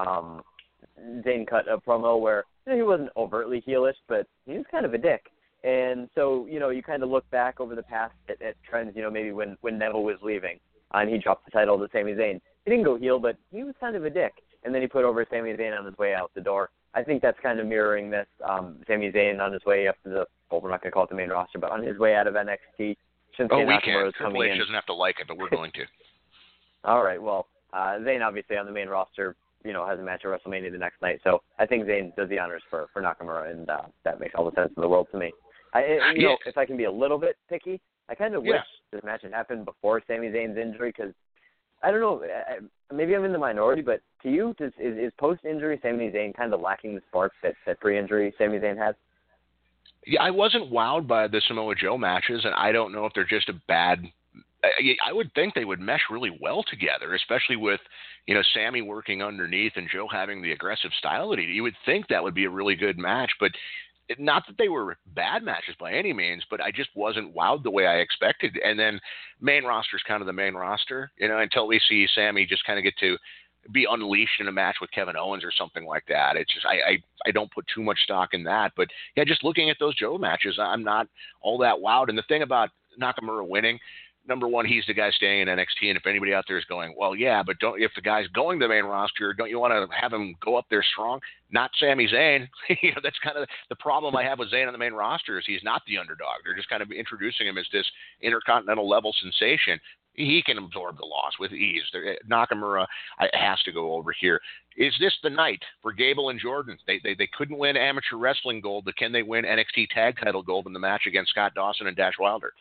Zayn cut a promo where he wasn't overtly heelish, but he was kind of a dick. And so, you kind of look back over the past at trends, maybe when Neville was leaving and he dropped the title to Sami Zayn. He didn't go heel, but he was kind of a dick. And then he put over Sami Zayn on his way out the door. I think that's kind of mirroring this. Sami Zayn on his way up to we're not going to call it the main roster, but on his way out of NXT. Shinsuke we can. Triple H doesn't have to like it, but we're going to. All right, well, Zayn obviously on the main roster, has a match at WrestleMania the next night. So I think Zayn does the honors for Nakamura, and that makes all the sense in the world to me. If I can be a little bit picky, I kind of wish this match had happened before Sami Zayn's injury, because I don't know, maybe I'm in the minority, but to you, is post-injury Sami Zayn kind of lacking the spark that pre-injury Sami Zayn had? Yeah, I wasn't wowed by the Samoa Joe matches, and I don't know if they're just a bad. I would think they would mesh really well together, especially with, Sammy working underneath and Joe having the aggressive style that you would think that would be a really good match. But not that they were bad matches by any means, but I just wasn't wowed the way I expected. And then main roster is kind of the main roster, until we see Sammy just kind of get to be unleashed in a match with Kevin Owens or something like that. It's just I don't put too much stock in that. But yeah, just looking at those Joe matches, I'm not all that wowed. And the thing about Nakamura winning, number one, he's the guy staying in NXT, and if anybody out there is going, well, yeah, but if the guy's going to the main roster, don't you want to have him go up there strong? Not Sami Zayn. That's kind of the problem I have with Zayn on the main roster is he's not the underdog. They're just kind of introducing him as this intercontinental level sensation. He can absorb the loss with ease. Nakamura has to go over here. Is this the night for Gable and Jordan? They couldn't win amateur wrestling gold, but can they win NXT tag title gold in the match against Scott Dawson and Dash Wilder?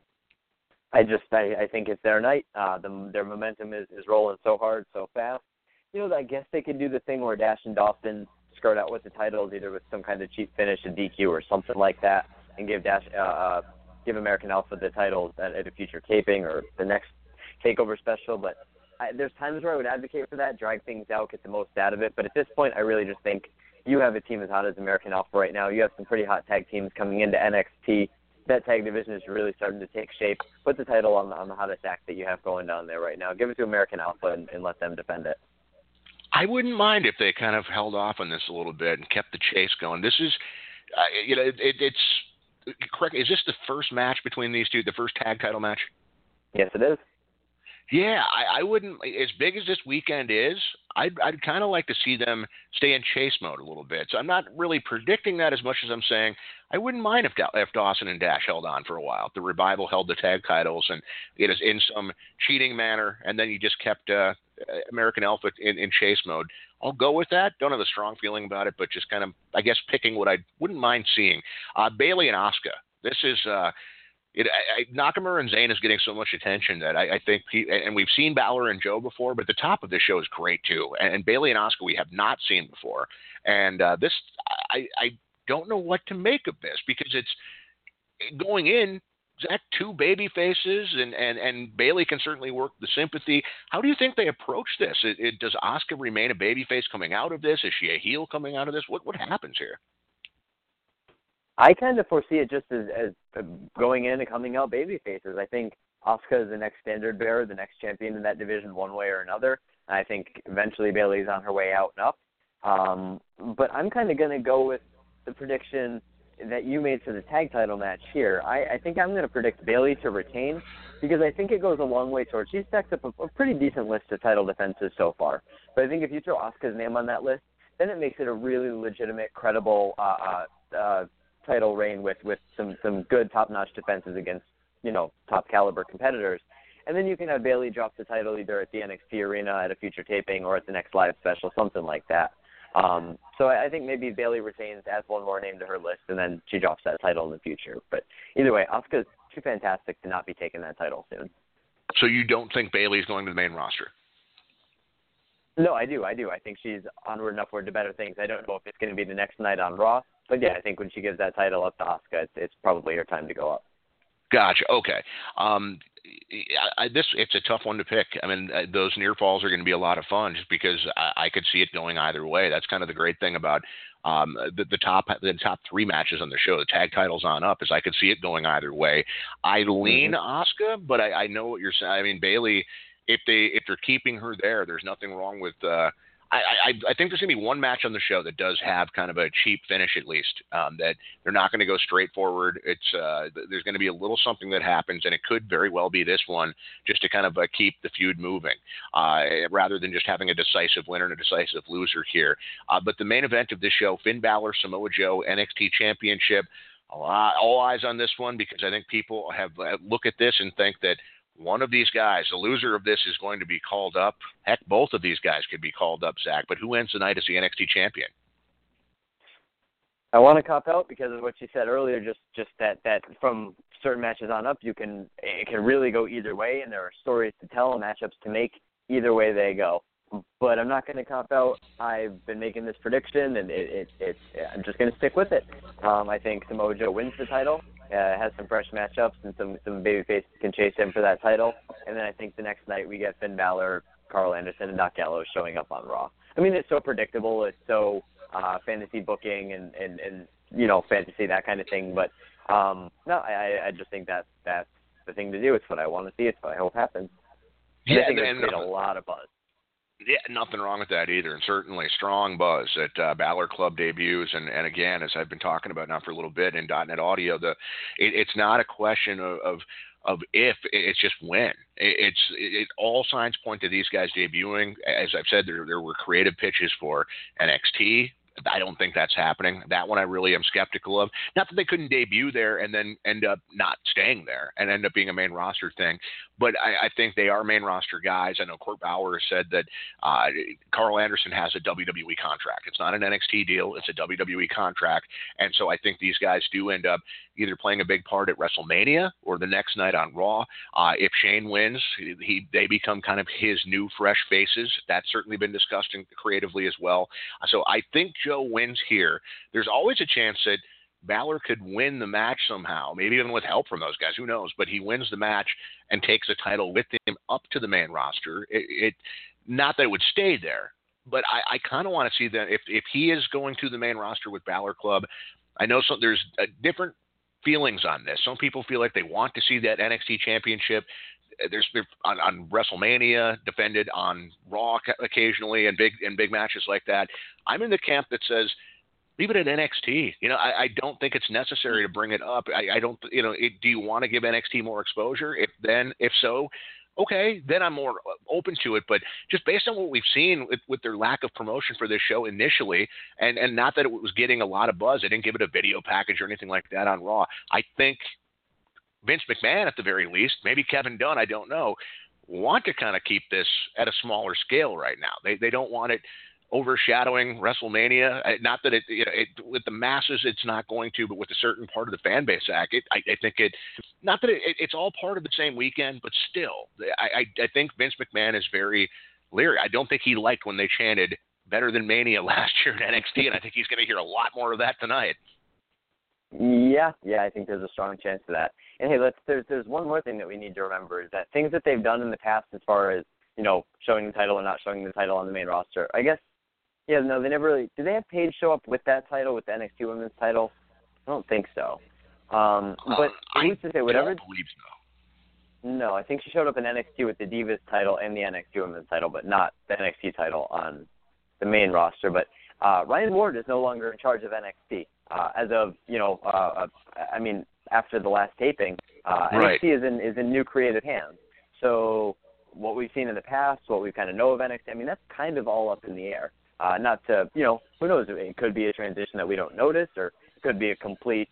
I think it's their night. Their momentum is rolling so hard, so fast. I guess they could do the thing where Dash and Dawson skirt out with the titles, either with some kind of cheap finish, a DQ, or something like that, and give American Alpha the titles at a future taping or the next takeover special. But there's times where I would advocate for that, drag things out, get the most out of it. But at this point, I really just think you have a team as hot as American Alpha right now. You have some pretty hot tag teams coming into NXT. That tag division is really starting to take shape. Put the title on the hottest act that you have going down there right now. Give it to American Alpha and let them defend it. I wouldn't mind if they kind of held off on this a little bit and kept the chase going. This is, it's correct. Is this the first match between these two, the first tag title match? Yes, it is. Yeah, I wouldn't. As big as this weekend is, I'd kind of like to see them stay in chase mode a little bit. So I'm not really predicting that as much as I'm saying I wouldn't mind if Dawson and Dash held on for a while. If the Revival held the tag titles and it is in some cheating manner, and then you just kept American Alpha in chase mode. I'll go with that. Don't have a strong feeling about it, but just kind of, I guess, picking what I wouldn't mind seeing. Bayley and Asuka. This is. Nakamura and Zayn is getting so much attention that I think, and we've seen Balor and Joe before, but the top of this show is great too. And Bayley and Asuka we have not seen before. And this, I don't know what to make of this because it's going in, Zach, two baby faces, and Bayley can certainly work the sympathy. How do you think they approach this? Does Asuka remain a baby face coming out of this? Is she a heel coming out of this? What happens here? I kind of foresee it just as going in and coming out baby faces. I think Asuka is the next standard bearer, the next champion in that division one way or another. And I think eventually Bayley's on her way out and up. But I'm kind of going to go with the prediction that you made for the tag title match here. I think I'm going to predict Bayley to retain because I think it goes a long way towards. She stacks up a pretty decent list of title defenses so far. But I think if you throw Asuka's name on that list, then it makes it a really legitimate, credible title reign with some good top-notch defenses against, top caliber competitors. And then you can have Bayley drop the title either at the NXT arena at a future taping or at the next live special, something like that. So I think maybe Bayley retains, adds one more name to her list, and then she drops that title in the future. But either way, Asuka's too fantastic to not be taking that title soon. So you don't think Bayley's going to the main roster? No, I do. I think she's onward and upward to better things. I don't know if it's going to be the next night on Raw, but yeah, I think when she gives that title up to Asuka, it's probably her time to go up. Gotcha. Okay. It's a tough one to pick. I mean, those near falls are going to be a lot of fun just because I could see it going either way. That's kind of the great thing about the top three matches on the show. The tag titles on up is I could see it going either way. I lean Asuka, but I know what you're saying. I mean, Bayley, if they're keeping her there, there's nothing wrong with. I think there's going to be one match on the show that does have kind of a cheap finish at least. That they're not going to go straight forward. There's going to be a little something that happens, and it could very well be this one just to kind of keep the feud moving, rather than just having a decisive winner and a decisive loser here. But the main event of this show, Finn Balor, Samoa Joe, NXT Championship. All eyes on this one because I think people have look at this and think that one of these guys, the loser of this, is going to be called up. Heck, both of these guys could be called up, Zach. But who ends the night as the NXT champion? I want to cop out because of what you said earlier. Just that from certain matches on up, it can really go either way, and there are stories to tell and matchups to make either way they go. But I'm not going to cop out. I've been making this prediction, and I'm just going to stick with it. I think Samoa Joe wins the title. Has some fresh matchups and some babyfaces can chase him for that title. And then I think the next night we get Finn Balor, Carl Anderson, and Doc Gallows showing up on Raw. I mean, it's so predictable. It's so fantasy booking and fantasy, that kind of thing. But no, I just think that's the thing to do. It's what I want to see. It's what I hope happens. And I think it would create a lot of buzz. Yeah, nothing wrong with that either, and certainly strong buzz at Balor Club debuts. And again, as I've been talking about now for a little bit in .NET Audio, it's not a question of if, it's just when. All signs point to these guys debuting. As I've said, there were creative pitches for NXT. I don't think that's happening. That one I really am skeptical of. Not that they couldn't debut there and then end up not staying there and end up being a main roster thing, but I think they are main roster guys. I know Court Bauer has said that Carl Anderson has a WWE contract. It's not an NXT deal. It's a WWE contract. And so I think these guys do end up either playing a big part at WrestleMania or the next night on Raw. If Shane wins, they become kind of his new fresh faces. That's certainly been discussed creatively as well. So I think Joe wins here. There's always a chance that Balor could win the match somehow, maybe even with help from those guys. Who knows? But he wins the match and takes the title with him up to the main roster. Not that it would stay there, but I kind of want to see that if he is going to the main roster with Balor Club. I know there's different feelings on this. Some people feel like they want to see that NXT championship there's on WrestleMania, defended on Raw occasionally, and big matches like that. I'm in the camp that says leave it at NXT. I don't think it's necessary to bring it up. I don't. Do you want to give NXT more exposure? If so, okay, then I'm more open to it. But just based on what we've seen with their lack of promotion for this show initially, and not that it was getting a lot of buzz, I didn't give it a video package or anything like that on Raw. I think Vince McMahon, at the very least, maybe Kevin Dunn, I don't know, want to kind of keep this at a smaller scale right now. They don't want it overshadowing WrestleMania. Not that it with the masses, it's not going to, but with a certain part of the fan base, I think not that it's all part of the same weekend, but still, I think Vince McMahon is very leery. I don't think he liked when they chanted better than Mania last year at NXT, and I think he's going to hear a lot more of that tonight. Yeah, I think there's a strong chance of that. And hey, there's one more thing that we need to remember, is that things that they've done in the past as far as, showing the title or not showing the title on the main roster, I guess, they never really, did they have Paige show up with that title, with the NXT Women's title? I don't think so. But who's to say, whatever. I don't believe so. No, I think she showed up in NXT with the Divas title and the NXT Women's title, but not the NXT title on the main roster. But Ryan Ward is no longer in charge of NXT. As of, after the last taping, right. NXT is in new creative hands. So what we've seen in the past, what we kind of know of NXT, that's kind of all up in the air. Not to, who knows, it could be a transition that we don't notice, or it could be a complete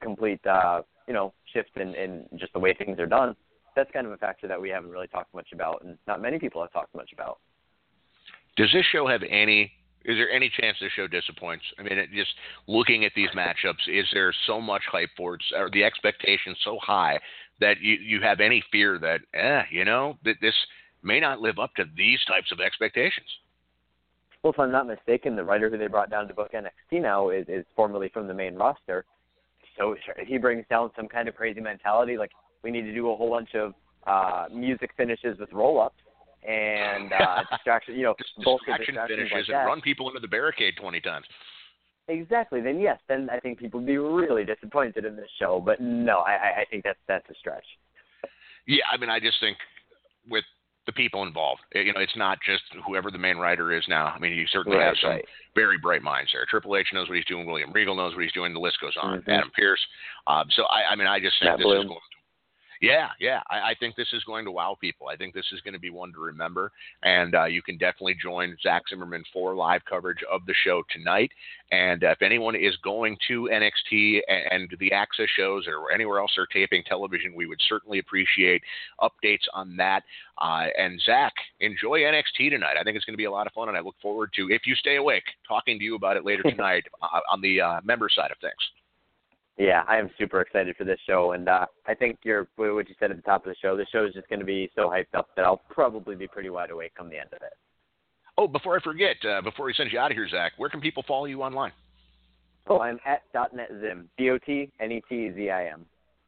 shift in just the way things are done. That's kind of a factor that we haven't really talked much about, and not many people have talked much about. Does this show have is there any chance this show disappoints? Just looking at these matchups, is there so much hype for it, or the expectations so high that you have any fear that, that this may not live up to these types of expectations? Well, if I'm not mistaken, the writer who they brought down to book NXT now is formerly from the main roster. So if he brings down some kind of crazy mentality, like we need to do a whole bunch of music finishes with roll-ups and distraction, distraction finishes like and run people into the barricade 20 times. Exactly. Then yes, I think people would be really disappointed in this show. But no, I think that's a stretch. Yeah, I just think with the people involved, it's not just whoever the main writer is now. You certainly have some very bright minds there. Triple H knows what he's doing. William Regal knows what he's doing. The list goes on. Mm-hmm. Adam Pearce. So I just think this is going to. Yeah. I think this is going to wow people. I think this is going to be one to remember. And you can definitely join Zach Zimmerman for live coverage of the show tonight. And if anyone is going to NXT and the Access shows or anywhere else they're taping television, we would certainly appreciate updates on that. And Zach, enjoy NXT tonight. I think it's going to be a lot of fun, and I look forward to, if you stay awake, talking to you about it later tonight on the member side of things. Yeah, I am super excited for this show, and I think what you said at the top of the show is just going to be so hyped up that I'll probably be pretty wide awake come the end of it. Oh, before I forget, before we send you out of here, Zach, where can people follow you online? Oh, I'm at .NetZim, DOTNETZIM.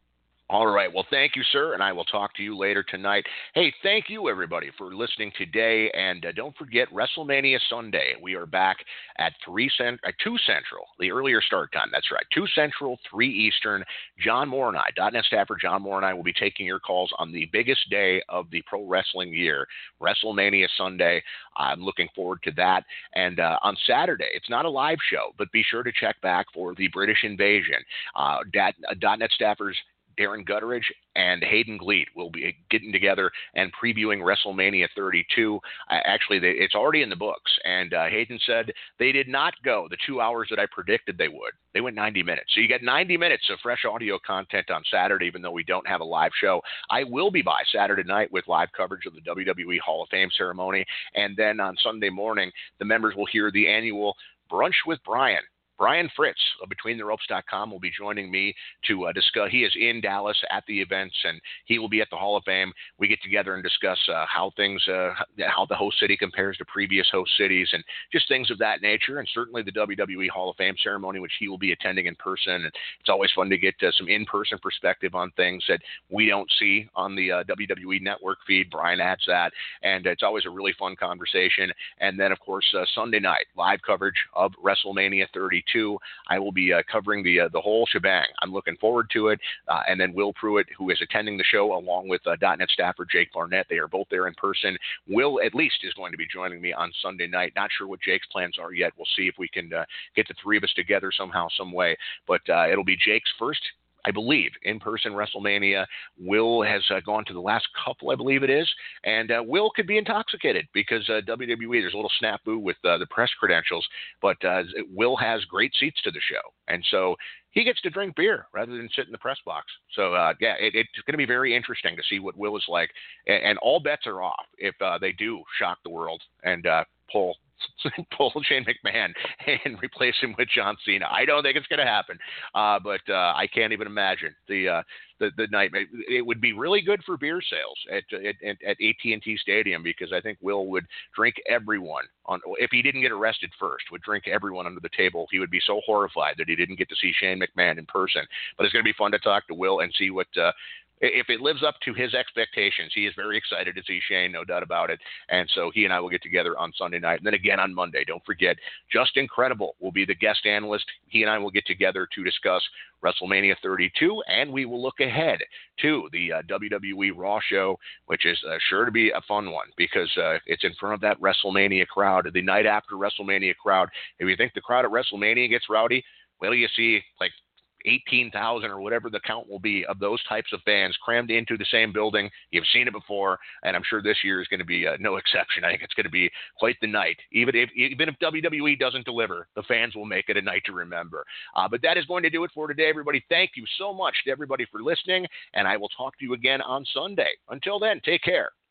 All right. Well, thank you, sir, and I will talk to you later tonight. Hey, thank you, everybody, for listening today, and don't forget WrestleMania Sunday. We are back at 2 Central, the earlier start time. That's right, 2 Central, 3 Eastern. John Moore and I, .NET staffer John Moore and I will be taking your calls on the biggest day of the pro wrestling year, WrestleMania Sunday. I'm looking forward to that. And on Saturday, it's not a live show, but be sure to check back for the British Invasion. .NET staffers Darren Gutteridge and Hayden Gleed will be getting together and previewing WrestleMania 32. Actually, it's already in the books, and Hayden said they did not go the 2 hours that I predicted they would. They went 90 minutes. So you get 90 minutes of fresh audio content on Saturday, even though we don't have a live show. I will be by Saturday night with live coverage of the WWE Hall of Fame ceremony, and then on Sunday morning, the members will hear the annual Brunch with Brian. Brian Fritz of BetweenTheRopes.com will be joining me to discuss. He is in Dallas at the events, and he will be at the Hall of Fame. We get together and discuss how the host city compares to previous host cities, and just things of that nature. And certainly the WWE Hall of Fame ceremony, which he will be attending in person. And it's always fun to get some in-person perspective on things that we don't see on the WWE Network feed. Brian adds that, and it's always a really fun conversation. And then, of course, Sunday night live coverage of WrestleMania 32. I will be covering the whole shebang. I'm looking forward to it. And then Will Pruitt, who is attending the show, along with .NET staffer Jake Barnett. They are both there in person. Will, at least, is going to be joining me on Sunday night. Not sure what Jake's plans are yet. We'll see if we can get the three of us together somehow, some way. But it'll be Jake's first, I believe, in-person WrestleMania. Will has gone to the last couple, I believe it is, and Will could be intoxicated because WWE, there's a little snafu with the press credentials, but Will has great seats to the show, and so he gets to drink beer rather than sit in the press box. So, it's going to be very interesting to see what Will is like, and all bets are off if they do shock the world and pull Shane McMahon and replace him with John Cena. I don't think it's going to happen, but I can't even imagine the nightmare. It would be really good for beer sales at AT&T Stadium, because I think Will would drink everyone if he didn't get arrested first, would drink everyone under the table. He would be so horrified that he didn't get to see Shane McMahon in person. But it's going to be fun to talk to Will and see what if it lives up to his expectations. He is very excited to see Shane, no doubt about it. And so he and I will get together on Sunday night. And then again on Monday, don't forget, Just Incredible will be the guest analyst. He and I will get together to discuss WrestleMania 32, and we will look ahead to the WWE Raw show, which is sure to be a fun one because it's in front of that WrestleMania crowd, the night after WrestleMania crowd. If you think the crowd at WrestleMania gets rowdy, well, you see like 18,000 or whatever the count will be of those types of fans crammed into the same building. You've seen it before, and I'm sure this year is going to be no exception. I think it's going to be quite the night. Even if WWE doesn't deliver, the fans will make it a night to remember. But that is going to do it for today, everybody. Thank you so much to everybody for listening, and I will talk to you again on Sunday. Until then, take care.